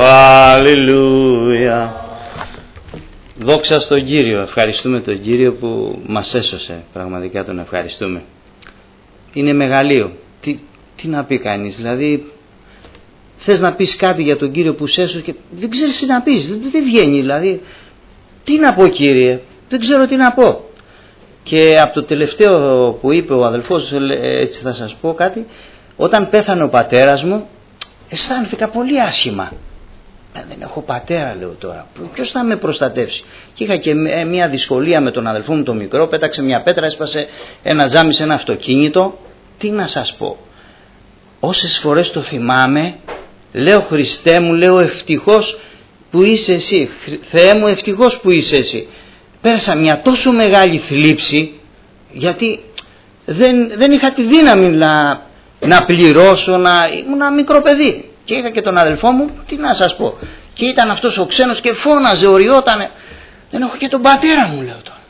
Speaker 2: αλληλούια. Δόξα στον Κύριο, ευχαριστούμε τον Κύριο που μας έσωσε, πραγματικά τον ευχαριστούμε. Είναι μεγαλείο, τι, τι να πει κανείς, δηλαδή θες να πεις κάτι για τον Κύριο που σε έσωσε και δεν ξέρεις τι να πεις, δεν, δεν βγαίνει, δηλαδή τι να πω Κύριε, δεν ξέρω τι να πω. Και από το τελευταίο που είπε ο αδελφός, έτσι θα σας πω κάτι, όταν πέθανε ο πατέρας μου αισθάνθηκα πολύ άσχημα. Δεν έχω πατέρα, λέω τώρα, ποιος θα με προστατεύσει? Και είχα και μια δυσκολία με τον αδελφό μου το μικρό, πέταξε μια πέτρα, έσπασε ένα τζάμι σε ένα αυτοκίνητο. Τι να σας πω, όσες φορές το θυμάμαι λέω Χριστέ μου, λέω ευτυχώς που είσαι εσύ, Θεέ μου ευτυχώς που είσαι εσύ. Πέρασα μια τόσο μεγάλη θλίψη, γιατί δεν, δεν είχα τη δύναμη να, να πληρώσω, να ήμουν ένα μικρό παιδί. Και είχα και τον αδελφό μου, τι να σας πω. Και ήταν αυτός ο ξένος και φώναζε, οριότανε. Δεν έχω και τον πατέρα μου, λέω τώρα.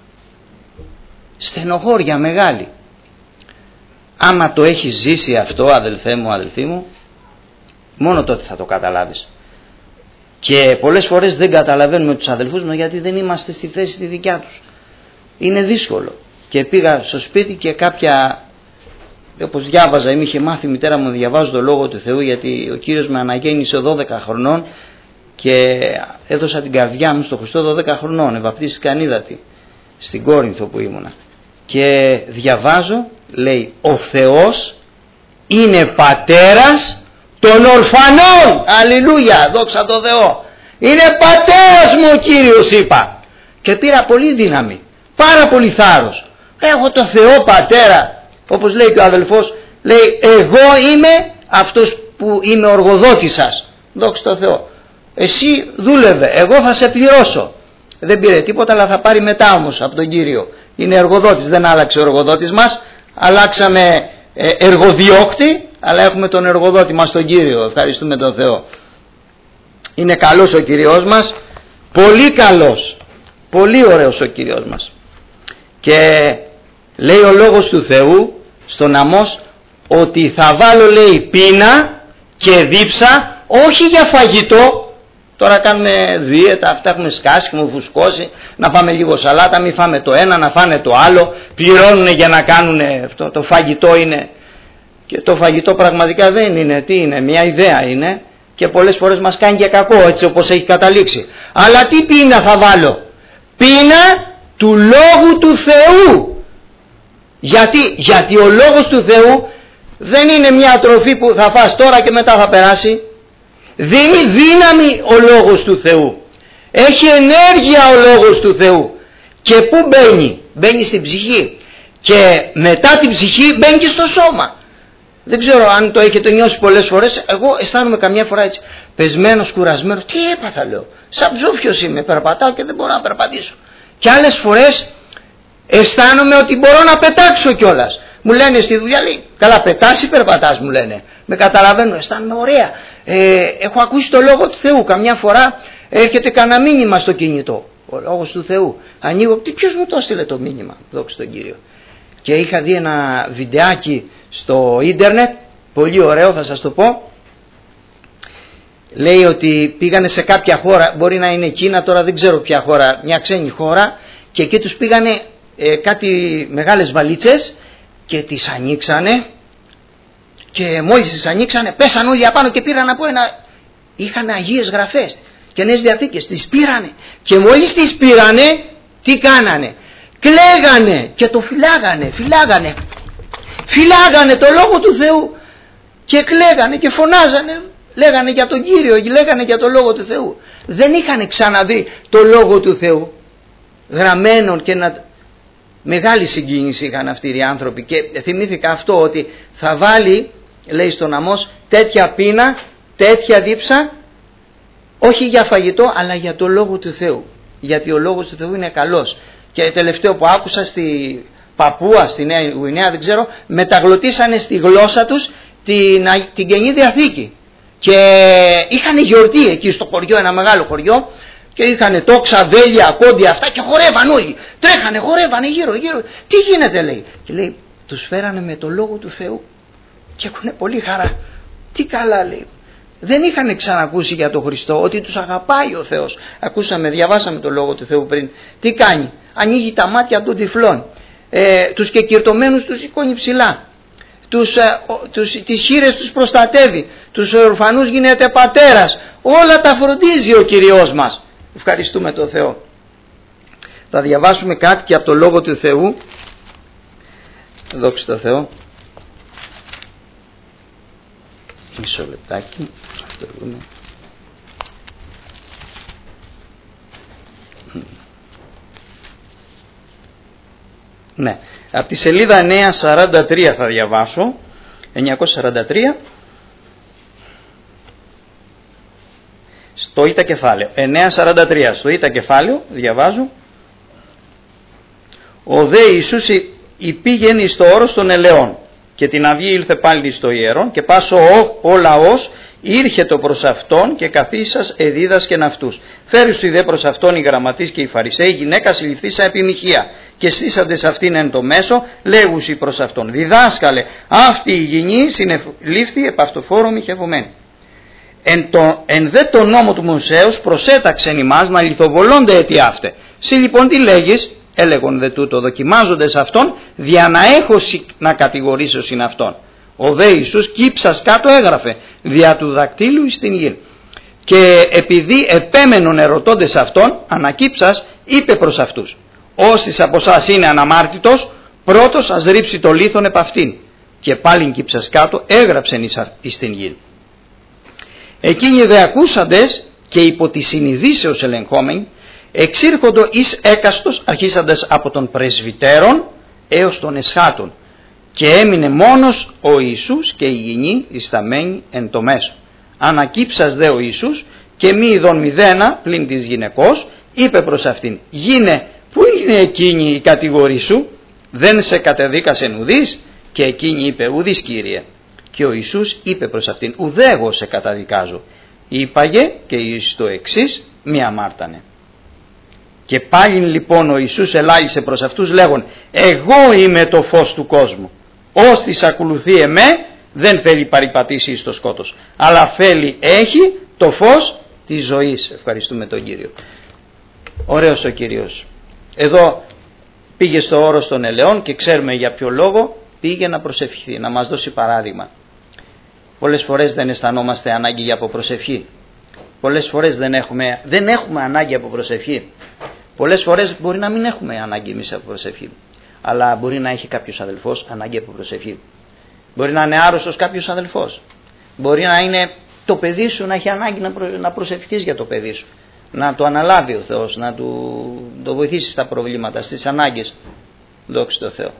Speaker 2: Στενοχώρια μεγάλη. Άμα το έχεις ζήσει αυτό, αδελφέ μου, αδελφή μου, μόνο τότε θα το καταλάβεις. Και πολλές φορές δεν καταλαβαίνουμε τους αδελφούς μας, γιατί δεν είμαστε στη θέση τη δικιά τους. Είναι δύσκολο. Και πήγα στο σπίτι και κάποια, όπως διάβαζα, ή είχε μάθει η μητέρα μου να διαβάζω το Λόγο του Θεού, γιατί ο Κύριος με αναγέννησε δώδεκα χρονών και έδωσα την καρδιά μου στο Χριστό δώδεκα χρονών, ευαπτίστηκα ανίδατη στην Κόρινθο που ήμουνα. Και διαβάζω, λέει, ο Θεός είναι πατέρας των ορφανών. Αλληλούια, δόξα τω Θεώ. Είναι πατέρας μου ο Κύριος, είπα. Και πήρα πολύ δύναμη, πάρα πολύ θάρρος. Έχω το Θεό πατέρα, όπως λέει και ο αδελφός, λέει εγώ είμαι αυτός που είμαι οργοδότης σας. Δόξα τω Θεώ. Εσύ δούλευε, εγώ θα σε πληρώσω. Δεν πήρε τίποτα, αλλά θα πάρει μετά όμως από τον Κύριο. Είναι εργοδότης, δεν άλλαξε ο εργοδότης μας. Αλλάξαμε εργοδιώκτη, αλλά έχουμε τον εργοδότη μας τον Κύριο. Ευχαριστούμε τον Θεό. Είναι καλός ο Κύριος μας, πολύ καλός, πολύ ωραίος ο Κύριος μας. Και λέει ο Λόγος του Θεού στον Αμώς ότι θα βάλω, λέει, πείνα και δίψα, όχι για φαγητό. Τώρα κάνουμε δίαιτα, αυτά έχουμε σκάσει, έχουμε φουσκώσει, να φάμε λίγο σαλάτα, μην φάμε το ένα, να φάνε το άλλο, πληρώνουν για να κάνουν αυτό, το φαγητό είναι. Και το φαγητό πραγματικά δεν είναι, τι είναι, μια ιδέα είναι και πολλές φορές μας κάνει και κακό, έτσι όπως έχει καταλήξει. Αλλά τι πείνα θα βάλω? Πείνα του Λόγου του Θεού. Γιατί, γιατί ο Λόγος του Θεού δεν είναι μια τροφή που θα φας τώρα και μετά θα περάσει. Δίνει δύναμη ο Λόγος του Θεού. Έχει ενέργεια ο Λόγος του Θεού. Και πού μπαίνει? Μπαίνει στην ψυχή. Και μετά την ψυχή μπαίνει και στο σώμα. Δεν ξέρω αν το έχετε νιώσει πολλές φορές. Εγώ αισθάνομαι καμιά φορά έτσι πεσμένος, κουρασμένος. Τι έπαθα, λέω. Σαν ψόφιος είμαι, περπατάω και δεν μπορώ να περπατήσω. Και άλλες φορές αισθάνομαι ότι μπορώ να πετάξω κιόλας. Μου λένε στη δουλειά, λέει, καλά πετάς ή περπατάς, μου λένε. Με καταλαβαίνουν, αισθάνομαι ωραία. Ε, έχω ακούσει το Λόγο του Θεού. Καμιά φορά έρχεται κανένα μήνυμα στο κινητό. Ο Λόγος του Θεού. Ανοίγω, τι, ποιος μου το έστειλε το μήνυμα, δόξα τον Κύριο. Και είχα δει ένα βιντεάκι στο ίντερνετ, πολύ ωραίο, θα σας το πω. Λέει ότι πήγανε σε κάποια χώρα, μπορεί να είναι Κίνα, τώρα δεν ξέρω ποια χώρα, μια ξένη χώρα, και εκεί τους πήγανε ε, κάτι μεγάλες βαλίτσες και τις ανοίξανε και μόλις τις ανοίξανε πέσαν όλοι απάνω και πήραν από ένα, είχαν Αγίες Γραφές και Νέες Διαθήκες, τις πήρανε και μόλις τις πήρανε τι κάνανε? Κλαίγανε και το φυλάγανε, φυλάγανε, φυλάγανε το Λόγο του Θεού και κλαίγανε και φωνάζανε, λέγανε για τον Κύριο, λέγανε για το Λόγο του Θεού. Δεν είχαν ξαναδεί το Λόγο του Θεού γραμμένον και να... Μεγάλη συγκίνηση είχαν αυτοί οι άνθρωποι και θυμήθηκα αυτό, ότι θα βάλει, λέει στον Αμώς, τέτοια πείνα, τέτοια δίψα, όχι για φαγητό αλλά για το Λόγο του Θεού, γιατί ο Λόγος του Θεού είναι καλός. Και τελευταίο που άκουσα στη Παπούα, στη Νέα Γουινέα, δεν ξέρω, μεταγλωτήσανε στη γλώσσα τους την, την Καινή Διαθήκη και είχαν γιορτή εκεί στο χωριό, ένα μεγάλο χωριό, και είχαν τόξα, βέλια, κόντια αυτά και χορεύαν όλοι. Τρέχανε, χορεύανε γύρω γύρω. Τι γίνεται, λέει? Και λέει, τους φέρανε με το Λόγο του Θεού και έχουν πολύ χαρά. Τι καλά, λέει. Δεν είχαν ξανακούσει για τον Χριστό, ότι τους αγαπάει ο Θεός. Ακούσαμε, διαβάσαμε το Λόγο του Θεού πριν. Τι κάνει? Ανοίγει τα μάτια των τυφλών. Ε, τους κεκυρτωμένους τους σηκώνει ψηλά. Τους, ε, τους, τις χήρες τους προστατεύει. Τους ορφανούς γίνεται πατέρας. Όλα τα φροντίζει ο Κυριός μας. Ευχαριστούμε τον Θεό. Θα διαβάσουμε κάτι και από το Λόγο του Θεού. Δόξα τω Θεώ. Μισό λεπτάκι. Αυτό δούμε. Ναι, από τη σελίδα εννιακόσια σαράντα τρία θα διαβάσω. εννιακόσια σαράντα τρία. Στο Ήτα κεφάλαιο. εννιακόσια σαράντα τρία. Στο Ήτα κεφάλαιο διαβάζω. Ο δε Ιησούς υπήγαινε στο όρος των ελαιών και την αυγή ήλθε πάλι στο ιερόν και πάσο ο, ο λαός ήρχετο προς αυτόν και καθίσας εδίδασκεν αυτούς. Φέρουσι δε προς αυτόν οι γραμματείς και οι Φαρισαίοι γυναίκα συλληφθήσα επί μοιχεία και στήσαντες αυτήν εν το μέσο λέγουσι προς αυτόν. Διδάσκαλε, αυτή η γυνή συνελήφθη επ' αυτοφόρο μοιχευωμένη. Εν, το, εν δε το νόμο του Μωσέως προσέταξεν ημάς να λιθοβολώνται αιτί αύτε. Συ λοιπόν τι λέγεις? Έλεγον δε τούτο δοκιμάζοντες αυτόν δια να έχω να κατηγορήσω συν αυτόν. Ο δε Ιησούς κύψας κάτω έγραφε δια του δακτύλου στην γη. Και επειδή επέμενον ερωτώντες αυτόν ανακύψας είπε προς αυτούς. Όσης από σας είναι αναμάρτητος πρώτος ας ρίψει το λίθον επ' αυτήν. Και πάλιν κύψας κάτω έγραψεν εις την γη. Εκείνοι δε ακούσαντες και υπό τη συνειδήσεως ελεγχόμενοι εξήρχοντο εις έκαστος αρχίσαντες από τον πρεσβυτέρων έως των εσχάτων και έμεινε μόνος ο Ιησούς και η γυνή ισταμένη εν το μέσο. Ανακύψας δε ο Ιησούς και μη ειδών μηδένα πλην της γυναικός είπε προς αυτήν. Γίνε, πού είναι εκείνη η κατηγορή σου? Δεν σε κατεδίκασεν ουδής? Και εκείνη είπε ουδής Κύριε. Και ο Ιησούς είπε προς αυτήν ουδέ εγώ σε καταδικάζω. Είπαγε και εις το εξής μη αμάρτανε. Και πάλι λοιπόν ο Ιησούς ελάλησε προς αυτούς λέγον εγώ είμαι το φως του κόσμου. Όστις ακολουθεί εμέ δεν θέλει παρυπατήσει στο σκότος, αλλά θέλει έχει το φως της ζωής. Ευχαριστούμε τον Κύριο. Ωραίος ο Κύριος. Εδώ πήγε στο όρος των ελαιών και ξέρουμε για ποιο λόγο πήγε να προσευχηθεί, να μας δώσει παράδειγμα. Πολλές φορές δεν αισθανόμαστε ανάγκη για αποπροσευχή. Πολλές φορές δεν έχουμε, δεν έχουμε ανάγκη από προσευχή. Πολλές φορές μπορεί να μην έχουμε ανάγκη εμείς από προσευχή. Αλλά μπορεί να έχει κάποιος αδελφός ανάγκη από προσευχή. Μπορεί να είναι άρρωστος κάποιος αδελφός. Μπορεί να είναι το παιδί σου να έχει ανάγκη να, προ, να προσευχηθείς για το παιδί σου. Να το αναλάβει ο Θεός, να του, το βοηθήσει στα προβλήματα, στις ανάγκες. Δόξα τω Θεώ.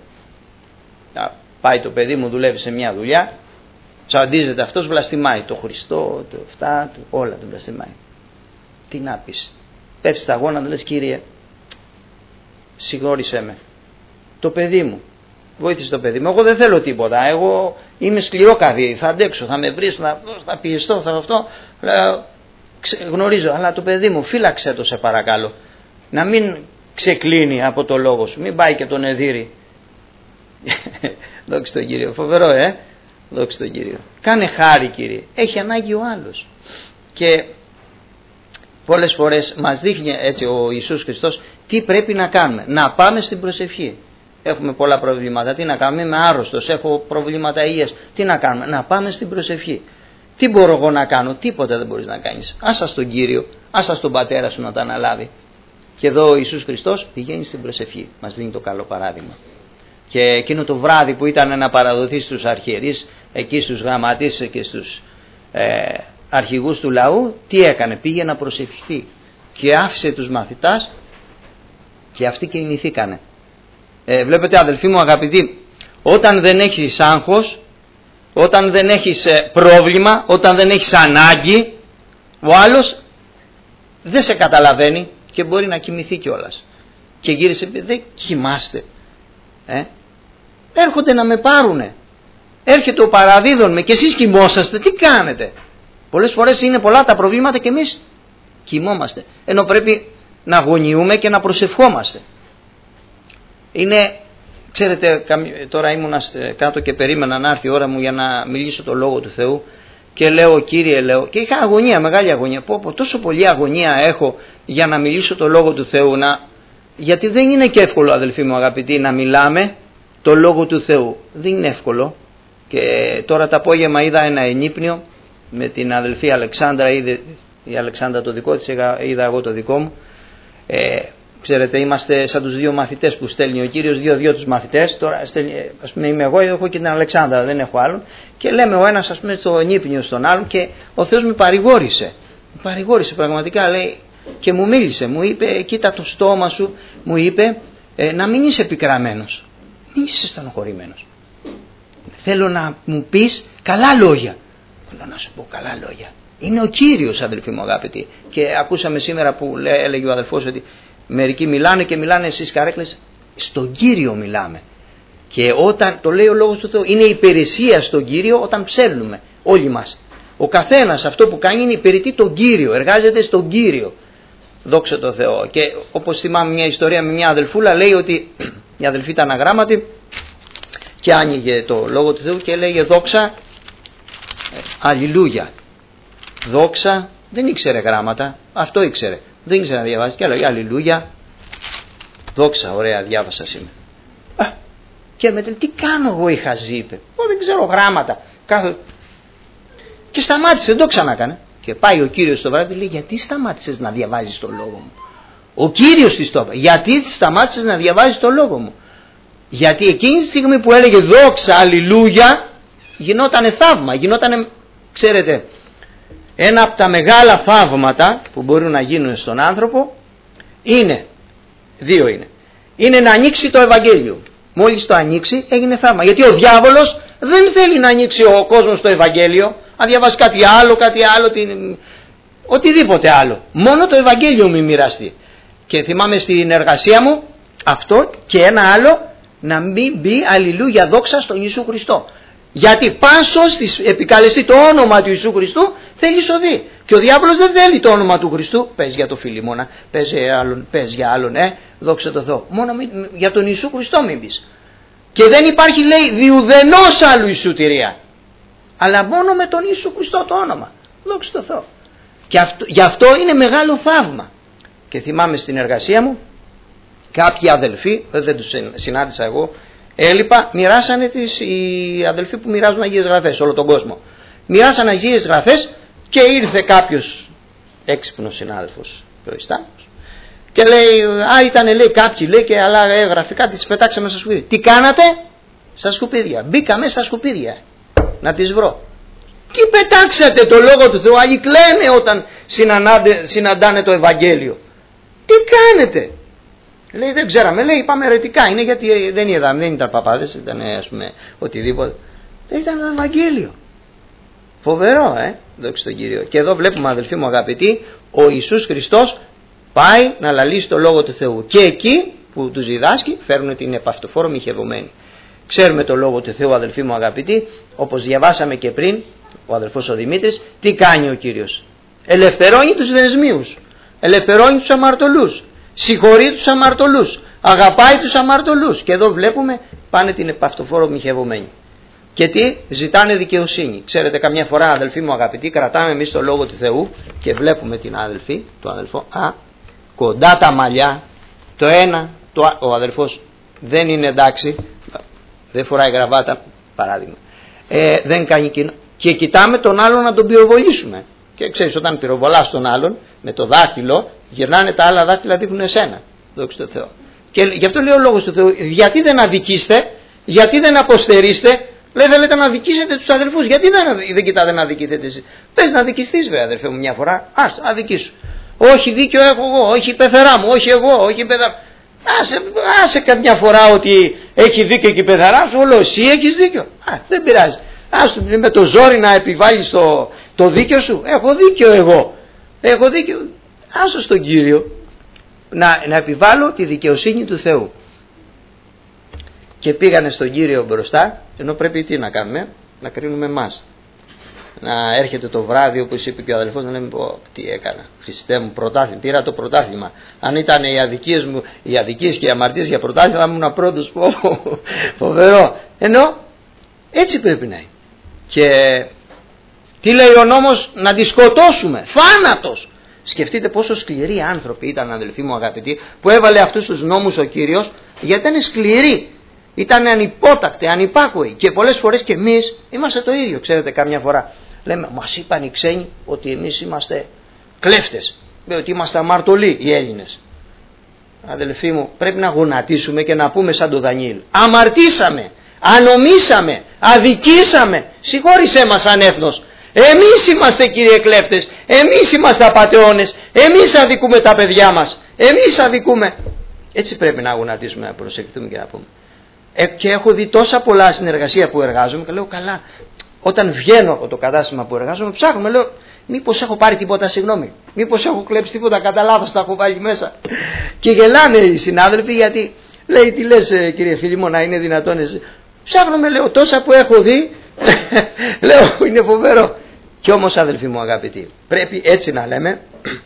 Speaker 2: Πάει το παιδί μου, δουλεύει σε μια δουλειά, τσαντίζεται αυτός, βλαστημάει το Χριστό, το αυτά, το, όλα το βλαστημάει. Τι να πεις? Πέφτει στα γόνατα, λες Κύριε, συγχώρησέ με. Το παιδί μου, βοήθησε το παιδί μου. Εγώ δεν θέλω τίποτα. Εγώ είμαι σκληρό καρδί. Θα αντέξω, θα με βρεις, θα, θα πιεστώ, θα αυτό. Γνωρίζω, αλλά το παιδί μου, φύλαξε το σε παρακαλώ. Να μην ξεκλίνει από το λόγο σου. Μην πάει και τον εδύρει. Δόξα τον Κύριο. Φοβερό, ε. Δόξα τον Κύριο. Κάνε χάρη, Κύριε. Έχει ανάγκη ο άλλος. Και πολλές φορές μας δείχνει έτσι ο Ιησούς Χριστός τι πρέπει να κάνουμε. Να πάμε στην προσευχή. Έχουμε πολλά προβλήματα. Τι να κάνουμε? Είμαι άρρωστος. Έχω προβλήματα υγείας. Τι να κάνουμε? Να πάμε στην προσευχή. Τι μπορώ εγώ να κάνω? Τίποτα δεν μπορείς να κάνεις. Άσα στον Κύριο, άσα στον Πατέρα σου να τα αναλάβει. Και εδώ ο Ιησούς Χριστός πηγαίνει στην προσευχή. Μας δίνει το καλό παράδειγμα. Και εκείνο το βράδυ που ήταν να παραδοθεί στους αρχιερείς, εκεί στους γραμματείς και στους ε, αρχηγούς του λαού, τι έκανε? Πήγε να προσευχηθεί. Και άφησε τους μαθητάς και αυτοί κινηθήκανε. Ε, βλέπετε αδελφοί μου αγαπητοί, όταν δεν έχεις άγχος, όταν δεν έχεις πρόβλημα, όταν δεν έχεις ανάγκη, ο άλλος δεν σε καταλαβαίνει και μπορεί να κοιμηθεί κιόλας. Και γύρισε, δεν κοιμάστε. Ε? Έρχονται να με πάρουνε. Έρχεται ο παραδίδων με και εσείς κοιμόσαστε. Τι κάνετε? Πολλές φορές είναι πολλά τα προβλήματα και εμείς κοιμόμαστε. Ενώ πρέπει να αγωνιούμε και να προσευχόμαστε. Είναι Ξέρετε, τώρα ήμουνα κάτω και περίμενα να έρθει η ώρα μου για να μιλήσω το Λόγο του Θεού και λέω, Κύριε, λέω, και είχα αγωνία, μεγάλη αγωνία. Πω, πω, τόσο πολλή αγωνία έχω για να μιλήσω το Λόγο του Θεού, να... γιατί δεν είναι και εύκολο, αδελφοί μου αγαπητοί, να μιλάμε το Λόγο του Θεού. Δεν είναι εύκολο. Και τώρα το απόγευμα είδα ένα ενύπνιο με την αδελφή Αλεξάνδρα, είδε, η Αλεξάνδρα το δικό της, είδα εγώ το δικό μου. Ε, ξέρετε, είμαστε σαν τους δύο μαθητές που στέλνει ο Κύριος, δύο-δύο τους μαθητές. Τώρα στέλνει, ας πούμε, είμαι εγώ, έχω και την Αλεξάνδρα, δεν έχω άλλον. Και λέμε ο ένας, ας πούμε, το ενύπνιο στον άλλον και ο Θεός με παρηγόρησε. Με παρηγόρησε πραγματικά, λέει, και μου μίλησε, μου είπε, κοίτα το στόμα σου, μου είπε, ε, να μην είσαι πικραμένος, μην είσαι στενοχωρημένος. Θέλω να μου πεις καλά λόγια. Θέλω να σου πω καλά λόγια. Είναι ο Κύριος, αδελφοί μου αγάπητοι. Και ακούσαμε σήμερα που έλεγε ο αδελφός ότι μερικοί μιλάνε και μιλάνε στις καρέκλες, στον Κύριο μιλάμε. Και όταν, το λέει ο Λόγος του Θεού, είναι υπηρεσία στον Κύριο όταν ψέλνουμε όλοι μας. Ο καθένας αυτό που κάνει είναι υπηρετεί τον Κύριο, εργάζεται στον Κύριο. Δόξα τω Θεώ. Και όπως θυμάμαι μια ιστορία με μια αδελφούλα, λέει ότι η αδελφή ήταν αγράμματη και άνοιγε το Λόγο του Θεού και λέγε δόξα, αλληλούια. Δόξα, δεν ήξερε γράμματα, αυτό ήξερε. Δεν ήξερε να διαβάσει και έλεγε αλληλούια. Δόξα, ωραία, διάβασα σήμερα. Α, και μετά τι κάνω εγώ, είχα ζει, είπε. Εγώ δεν ξέρω γράμματα. Κάθε... Και σταμάτησε, δεν το ξανάκανε. Και πάει ο Κύριος στο βράδυ, λέει, γιατί σταμάτησες να διαβάζεις το Λόγο μου. Ο Κύριος της το είπε, γιατί σταμάτησες να διαβάζεις το Λόγο μου. Γιατί εκείνη τη στιγμή που έλεγε δόξα, αλληλούια, γινότανε θαύμα, γινότανε, ξέρετε, ένα από τα μεγάλα θαύματα που μπορούν να γίνουν στον άνθρωπο είναι, δύο είναι, είναι να ανοίξει το Ευαγγέλιο. Μόλις το ανοίξει έγινε θαύμα. Γιατί ο διάβολος δεν θέλει να ανοίξει ο κόσμος το Ευαγγέλιο, να διαβάσει κάτι άλλο, κάτι άλλο, την... οτιδήποτε άλλο. Μόνο το Ευαγγέλιο μη μοιραστεί. Και θυμάμαι στην εργασία μου αυτό και ένα άλλο, να μην μπει αλληλούια δόξα στον Ιησού Χριστό. Γιατί πάσος της επικαλεστεί το όνομα του Ιησού Χριστού θέλει σωθεί. Και ο διάβολος δεν θέλει το όνομα του Χριστού. Πες για το Φιλίμωνα, πες για άλλον, πες για άλλον, ε, δόξα τω Θεώ. Μόνο για τον Ιησού Χριστό μην πεις. Και δεν υπάρχει, λέει, διουδενός άλλου Ιησουτηρία. Αλλά μόνο με τον Ιησού Χριστό το όνομα. Δόξα τω Θεώ. Και αυτό, γι' αυτό είναι μεγάλο θαύμα. Και θυμάμαι στην εργασία μου, κάποιοι αδελφοί, δεν τους συνάντησα εγώ, έλειπα, μοιράσανε τις, οι αδελφοί που μοιράζουν Αγίες Γραφές σε όλο τον κόσμο. Μοιράσανε Αγίες Γραφές και ήρθε κάποιος έξυπνος συνάδελφος προϊστάμενος και λέει, α, ήταν, λέει, κάποιοι, λέει, και αλλά ε, γραφικά τις πετάξαμε στα σκουπίδια. Τι κάνατε? Στα σκουπίδια. Μπήκαμε στα σκουπίδια να τις βρω. Τι πετάξατε το Λόγο του Θεού? Άλλοι κλαίνε όταν συναντάνε το Ευαγγέλιο. Τι κάνετε? Λέει, δεν ξέραμε, λέει, είπαμε αιρετικά. Είναι γιατί δεν είδαμε, δεν ήταν παπάδες, ήταν, ας πούμε, οτιδήποτε. Δεν ήταν το Ευαγγέλιο. Φοβερό, ε, δόξα τον Κύριο. Και εδώ βλέπουμε, αδελφοί μου αγαπητοί, ο Ιησούς Χριστός πάει να λαλήσει το Λόγο του Θεού. Και εκεί που τους διδάσκει φέρνουν την επαυτοφόρο μοιχευωμένη. Ξέρουμε το Λόγο του Θεού, αδελφοί μου αγαπητοί, όπως διαβάσαμε και πριν, ο αδελφός ο Δημήτρης, τι κάνει ο Κύριος? Ελευθερώνει τους δεσμίους, ελευθερώνει τους αμαρτωλούς, συγχωρεί τους αμαρτωλούς, αγαπάει τους αμαρτωλούς. Και εδώ βλέπουμε πάνε την επαυτοφόρο μοιχευωμένη. Και τι? Ζητάνε δικαιοσύνη. Ξέρετε, καμιά φορά, αδελφοί μου αγαπητοί, κρατάμε εμείς το Λόγο του Θεού και βλέπουμε την αδελφή, το αδελφό, α, κοντά τα μαλλιά, το ένα, το, ο αδελφός δεν είναι εντάξει, δεν φοράει γραβάτα, παράδειγμα, ε, δεν κάνει κοινό, και κοιτάμε τον άλλον να τον πυροβολήσουμε. Και ξέρεις, όταν πυροβολάς τον άλλον με το δάχτυλο, γυρνάνε τα άλλα δάχτυλα, δείχνουν εσένα. Δόξα τω Θεώ. Και γι' αυτό λέει ο Λόγος του Θεού, γιατί δεν αδικήστε, γιατί δεν αποστερείστε? Λέει, θέλετε να αδικήσετε τους αδελφούς, γιατί δεν, δεν κοιτάτε να αδικήσετε εσείς? Πες να αδικηθείς, βέβαια, αδελφέ μου, μια φορά, ας αδικήσου. Όχι, δίκιο έχω εγώ, όχι η πεθερά μου, όχι εγώ, όχι η πεθερά. Άσε, άσε καμιά φορά ότι έχει δίκιο και η πεθερά σου, όλο εσύ έχεις δίκιο. Α, δεν πειράζει. Ας με το ζόρι να επιβάλλεις το, το δίκιο σου. Έχω δίκιο εγώ. Έχω δίκιο. Άσο στον Κύριο να, να επιβάλλω τη δικαιοσύνη του Θεού. Και πήγανε στον Κύριο μπροστά, ενώ πρέπει τι να κάνουμε? Να κρίνουμε εμάς. να έρχεται το βράδυ, όπως είπε και ο αδελφός, να λέμε πω, τι έκανα, Χριστέ μου, πρωτάθλημα, πήρα το πρωτάθλημα. Αν ήταν οι αδικίες μου, οι αδικίες και οι αμαρτίες για πρωτάθλημα, θα ήμουν πρώτος. Φοβερό. Ενώ έτσι πρέπει να είναι. Και τι λέει ο νόμος? Να τη σκοτώσουμε, θάνατος. Σκεφτείτε πόσο σκληροί άνθρωποι ήταν, αδελφοί μου αγαπητοί, που έβαλε αυτούς τους νόμους ο Κύριος, γιατί ήταν σκληροί. Ήταν ανυπότακτοι, ανυπάκουοι. Και πολλές φορές και εμείς είμαστε το ίδιο. Ξέρετε, κάμια φορά λέμε, μας είπαν οι ξένοι ότι εμείς είμαστε κλέφτες, ότι είμαστε αμαρτωλοί οι Έλληνες. Αδελφοί μου, πρέπει να γονατίσουμε και να πούμε σαν τον Δανιήλ, αμαρτήσαμε, ανομήσαμε, αδικήσαμε, συγχώρησέ μας σαν έθνος. Εμείς είμαστε, κύριε κλέφτες, εμείς είμαστε απατεώνες, εμείς αδικούμε τα παιδιά μας, εμείς αδικούμε. Έτσι πρέπει να γονατίσουμε, να προσεκτούμε και να πούμε. Ε, και έχω δει τόσα πολλά συνεργασία που εργάζομαι και λέω, καλά, όταν βγαίνω από το κατάστημα που εργάζομαι, ψάχνω, λέω, μήπως έχω πάρει τίποτα, συγγνώμη, μήπως έχω κλέψει τίποτα κατά λάθος, τα έχω βάλει μέσα. Και γελάνε οι συνάδελφοι, γιατί λέει, τι λες κύριε Φίλιμο, να είναι δυνατόν εσύ? Ψάχνομαι, λέω, τόσα που έχω δει, λέω, είναι φοβερό. Κι όμως, αδελφοί μου αγαπητοί, πρέπει έτσι να λέμε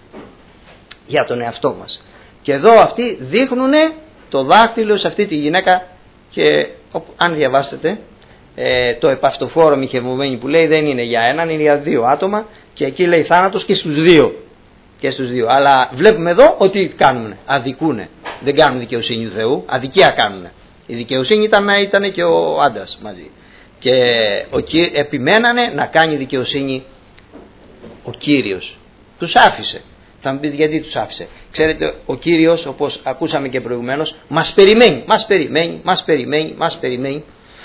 Speaker 2: για τον εαυτό μας. Και εδώ αυτοί δείχνουν το δάχτυλο σε αυτή τη γυναίκα. Και αν διαβάσετε ε, το επαυτοφόρο μοιχευμένη που λέει, δεν είναι για έναν, είναι για δύο άτομα, και εκεί λέει θάνατος και στους δύο. Και στους δύο. Αλλά βλέπουμε εδώ ότι κάνουν, αδικούνε. Δεν κάνουν δικαιοσύνη του Θεού, αδικία κάνουν. Η δικαιοσύνη ήταν να ήταν και ο άντρας μαζί. Και ο, επιμένανε να κάνει δικαιοσύνη ο Κύριος. Τους άφησε. Θα μου πεις γιατί τους άφησε. Ξέρετε, ο Κύριος, όπως ακούσαμε και προηγουμένως, μας περιμένει, μας περιμένει, μας περιμένει, μας περιμένει.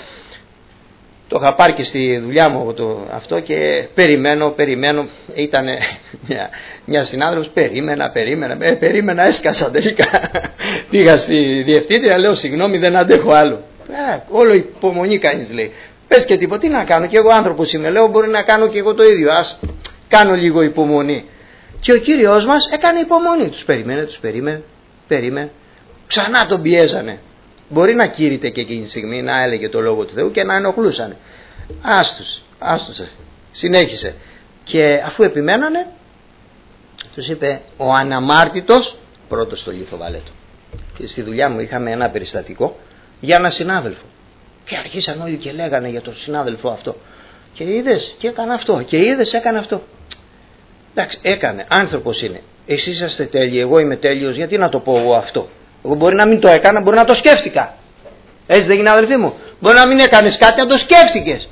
Speaker 2: Το είχα πάρει και στη δουλειά μου το, αυτό, και περιμένω, περιμένω. Ήταν μια, μια συνάδελφος, περίμενα, περίμενα, ε, περίμενα, έσκασα τελικά. Πήγα στη διευθύντρια, λέω, συγγνώμη, δεν αντέχω άλλο. Ε, όλο υπομονή κανείς, λέει. Πες και τίποτα, τι να κάνω, και εγώ άνθρωπος είμαι, λέω, μπορεί να κάνω και εγώ το ίδιο, ας κάνω λίγο υπομονή. Και ο Κύριος μας έκανε υπομονή. Τους περίμενε, τους περίμενε, περίμενε. Ξανά τον πιέζανε. Μπορεί να κήρυτε και εκείνη τη στιγμή, να έλεγε το λόγο του Θεού και να ενοχλούσανε. Άστους, άστους. Συνέχισε. Και αφού επιμένανε, τους είπε, ο αναμάρτητος πρώτος στο λιθοβαλέτο. Και στη δουλειά μου είχαμε ένα περιστατικό για ένα συνάδελφο. Και αρχίσαν όλοι και λέγανε για τον συνάδελφο αυτό. Και είδες, και έκανε αυτό. Και είδες, έκανε αυτό. Εντάξει, έκανε, άνθρωπος είναι. Εσείς είσαστε τέλειοι, εγώ είμαι τέλειος, γιατί να το πω εγώ αυτό? Εγώ μπορεί να μην το έκανα, μπορεί να το σκέφτηκα. Έτσι δεν είναι, αδελφοί μου? Μπορεί να μην έκανες κάτι, να το σκέφτηκες.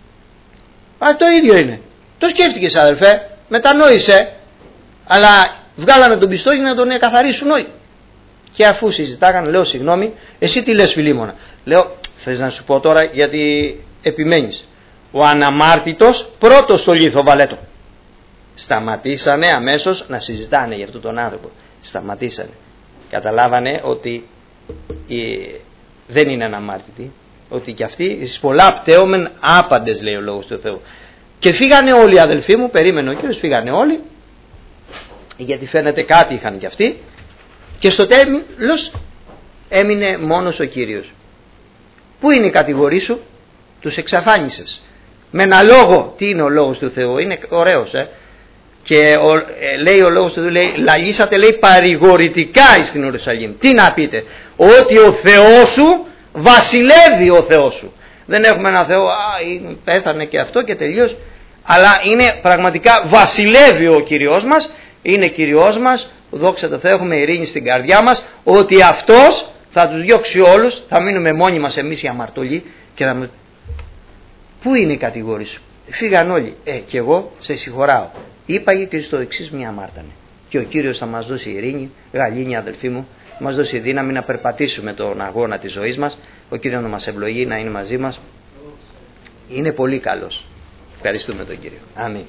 Speaker 2: Α, το ίδιο είναι. Το σκέφτηκες, αδελφέ, μετανόησε. Αλλά βγάλανε τον πιστό για να τον εκαθαρίσουν όλοι. Και αφού συζητάγανε, λέω, συγγνώμη, εσύ τι λες, Φιλίμωνα? Λέω, θες να σου πω τώρα, γιατί επιμένεις. Ο αναμάρτητος πρώτος στο λιθοβαλέτο. Σταματήσανε αμέσως να συζητάνε για αυτόν τον άνθρωπο. Σταματήσανε. Καταλάβανε ότι η... δεν είναι αναμάρτητοι. Ότι και αυτοί εις πολλά πτέωμεν άπαντες, λέει ο λόγος του Θεού. Και φύγανε όλοι, αδελφοί μου, περίμενε ο Κύριος, φύγανε όλοι. Γιατί φαίνεται κάτι είχαν κι αυτοί. Και στο τέλος έμεινε μόνος ο Κύριος. Πού είναι η κατηγορή σου? Τους εξαφάνισες. Με ένα λόγο. Τι είναι ο λόγος του Θεού? Είναι ωραίος, ε. Και ο, ε, λέει ο λόγος του Θεού, λέει, λαλήσατε, λέει, παρηγορητικά στην Ιερουσαλήμ. Τι να πείτε? Ότι ο Θεός σου βασιλεύει, ο Θεός σου. Δεν έχουμε ένα Θεό, α, πέθανε και αυτό και τελείως. Αλλά είναι πραγματικά βασιλεύει ο Κυριός μας. Είναι Κυριός μας. Δόξα τω Θεώ, έχουμε ειρήνη στην καρδιά μας. Ότι αυτός θα τους διώξει όλους. Θα μείνουμε μόνοι μας εμείς οι αμαρτωλοί. Και θα... Πού είναι η κατηγορία σου? Φύγαν όλοι. Ε, και εγώ σε συγχωράω. Είπα και στο εξής μία αμάρτανε. Και ο Κύριος θα μας δώσει ειρήνη, γαλήνη, αδελφοί μου, θα μας δώσει δύναμη να περπατήσουμε τον αγώνα της ζωής μας. Ο Κύριος να μας ευλογεί, να είναι μαζί μας. Είναι πολύ καλός. Ευχαριστούμε τον Κύριο. Αμήν.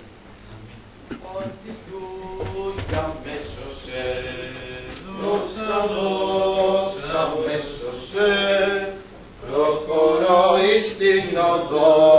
Speaker 2: Προχωρώ εις την οδό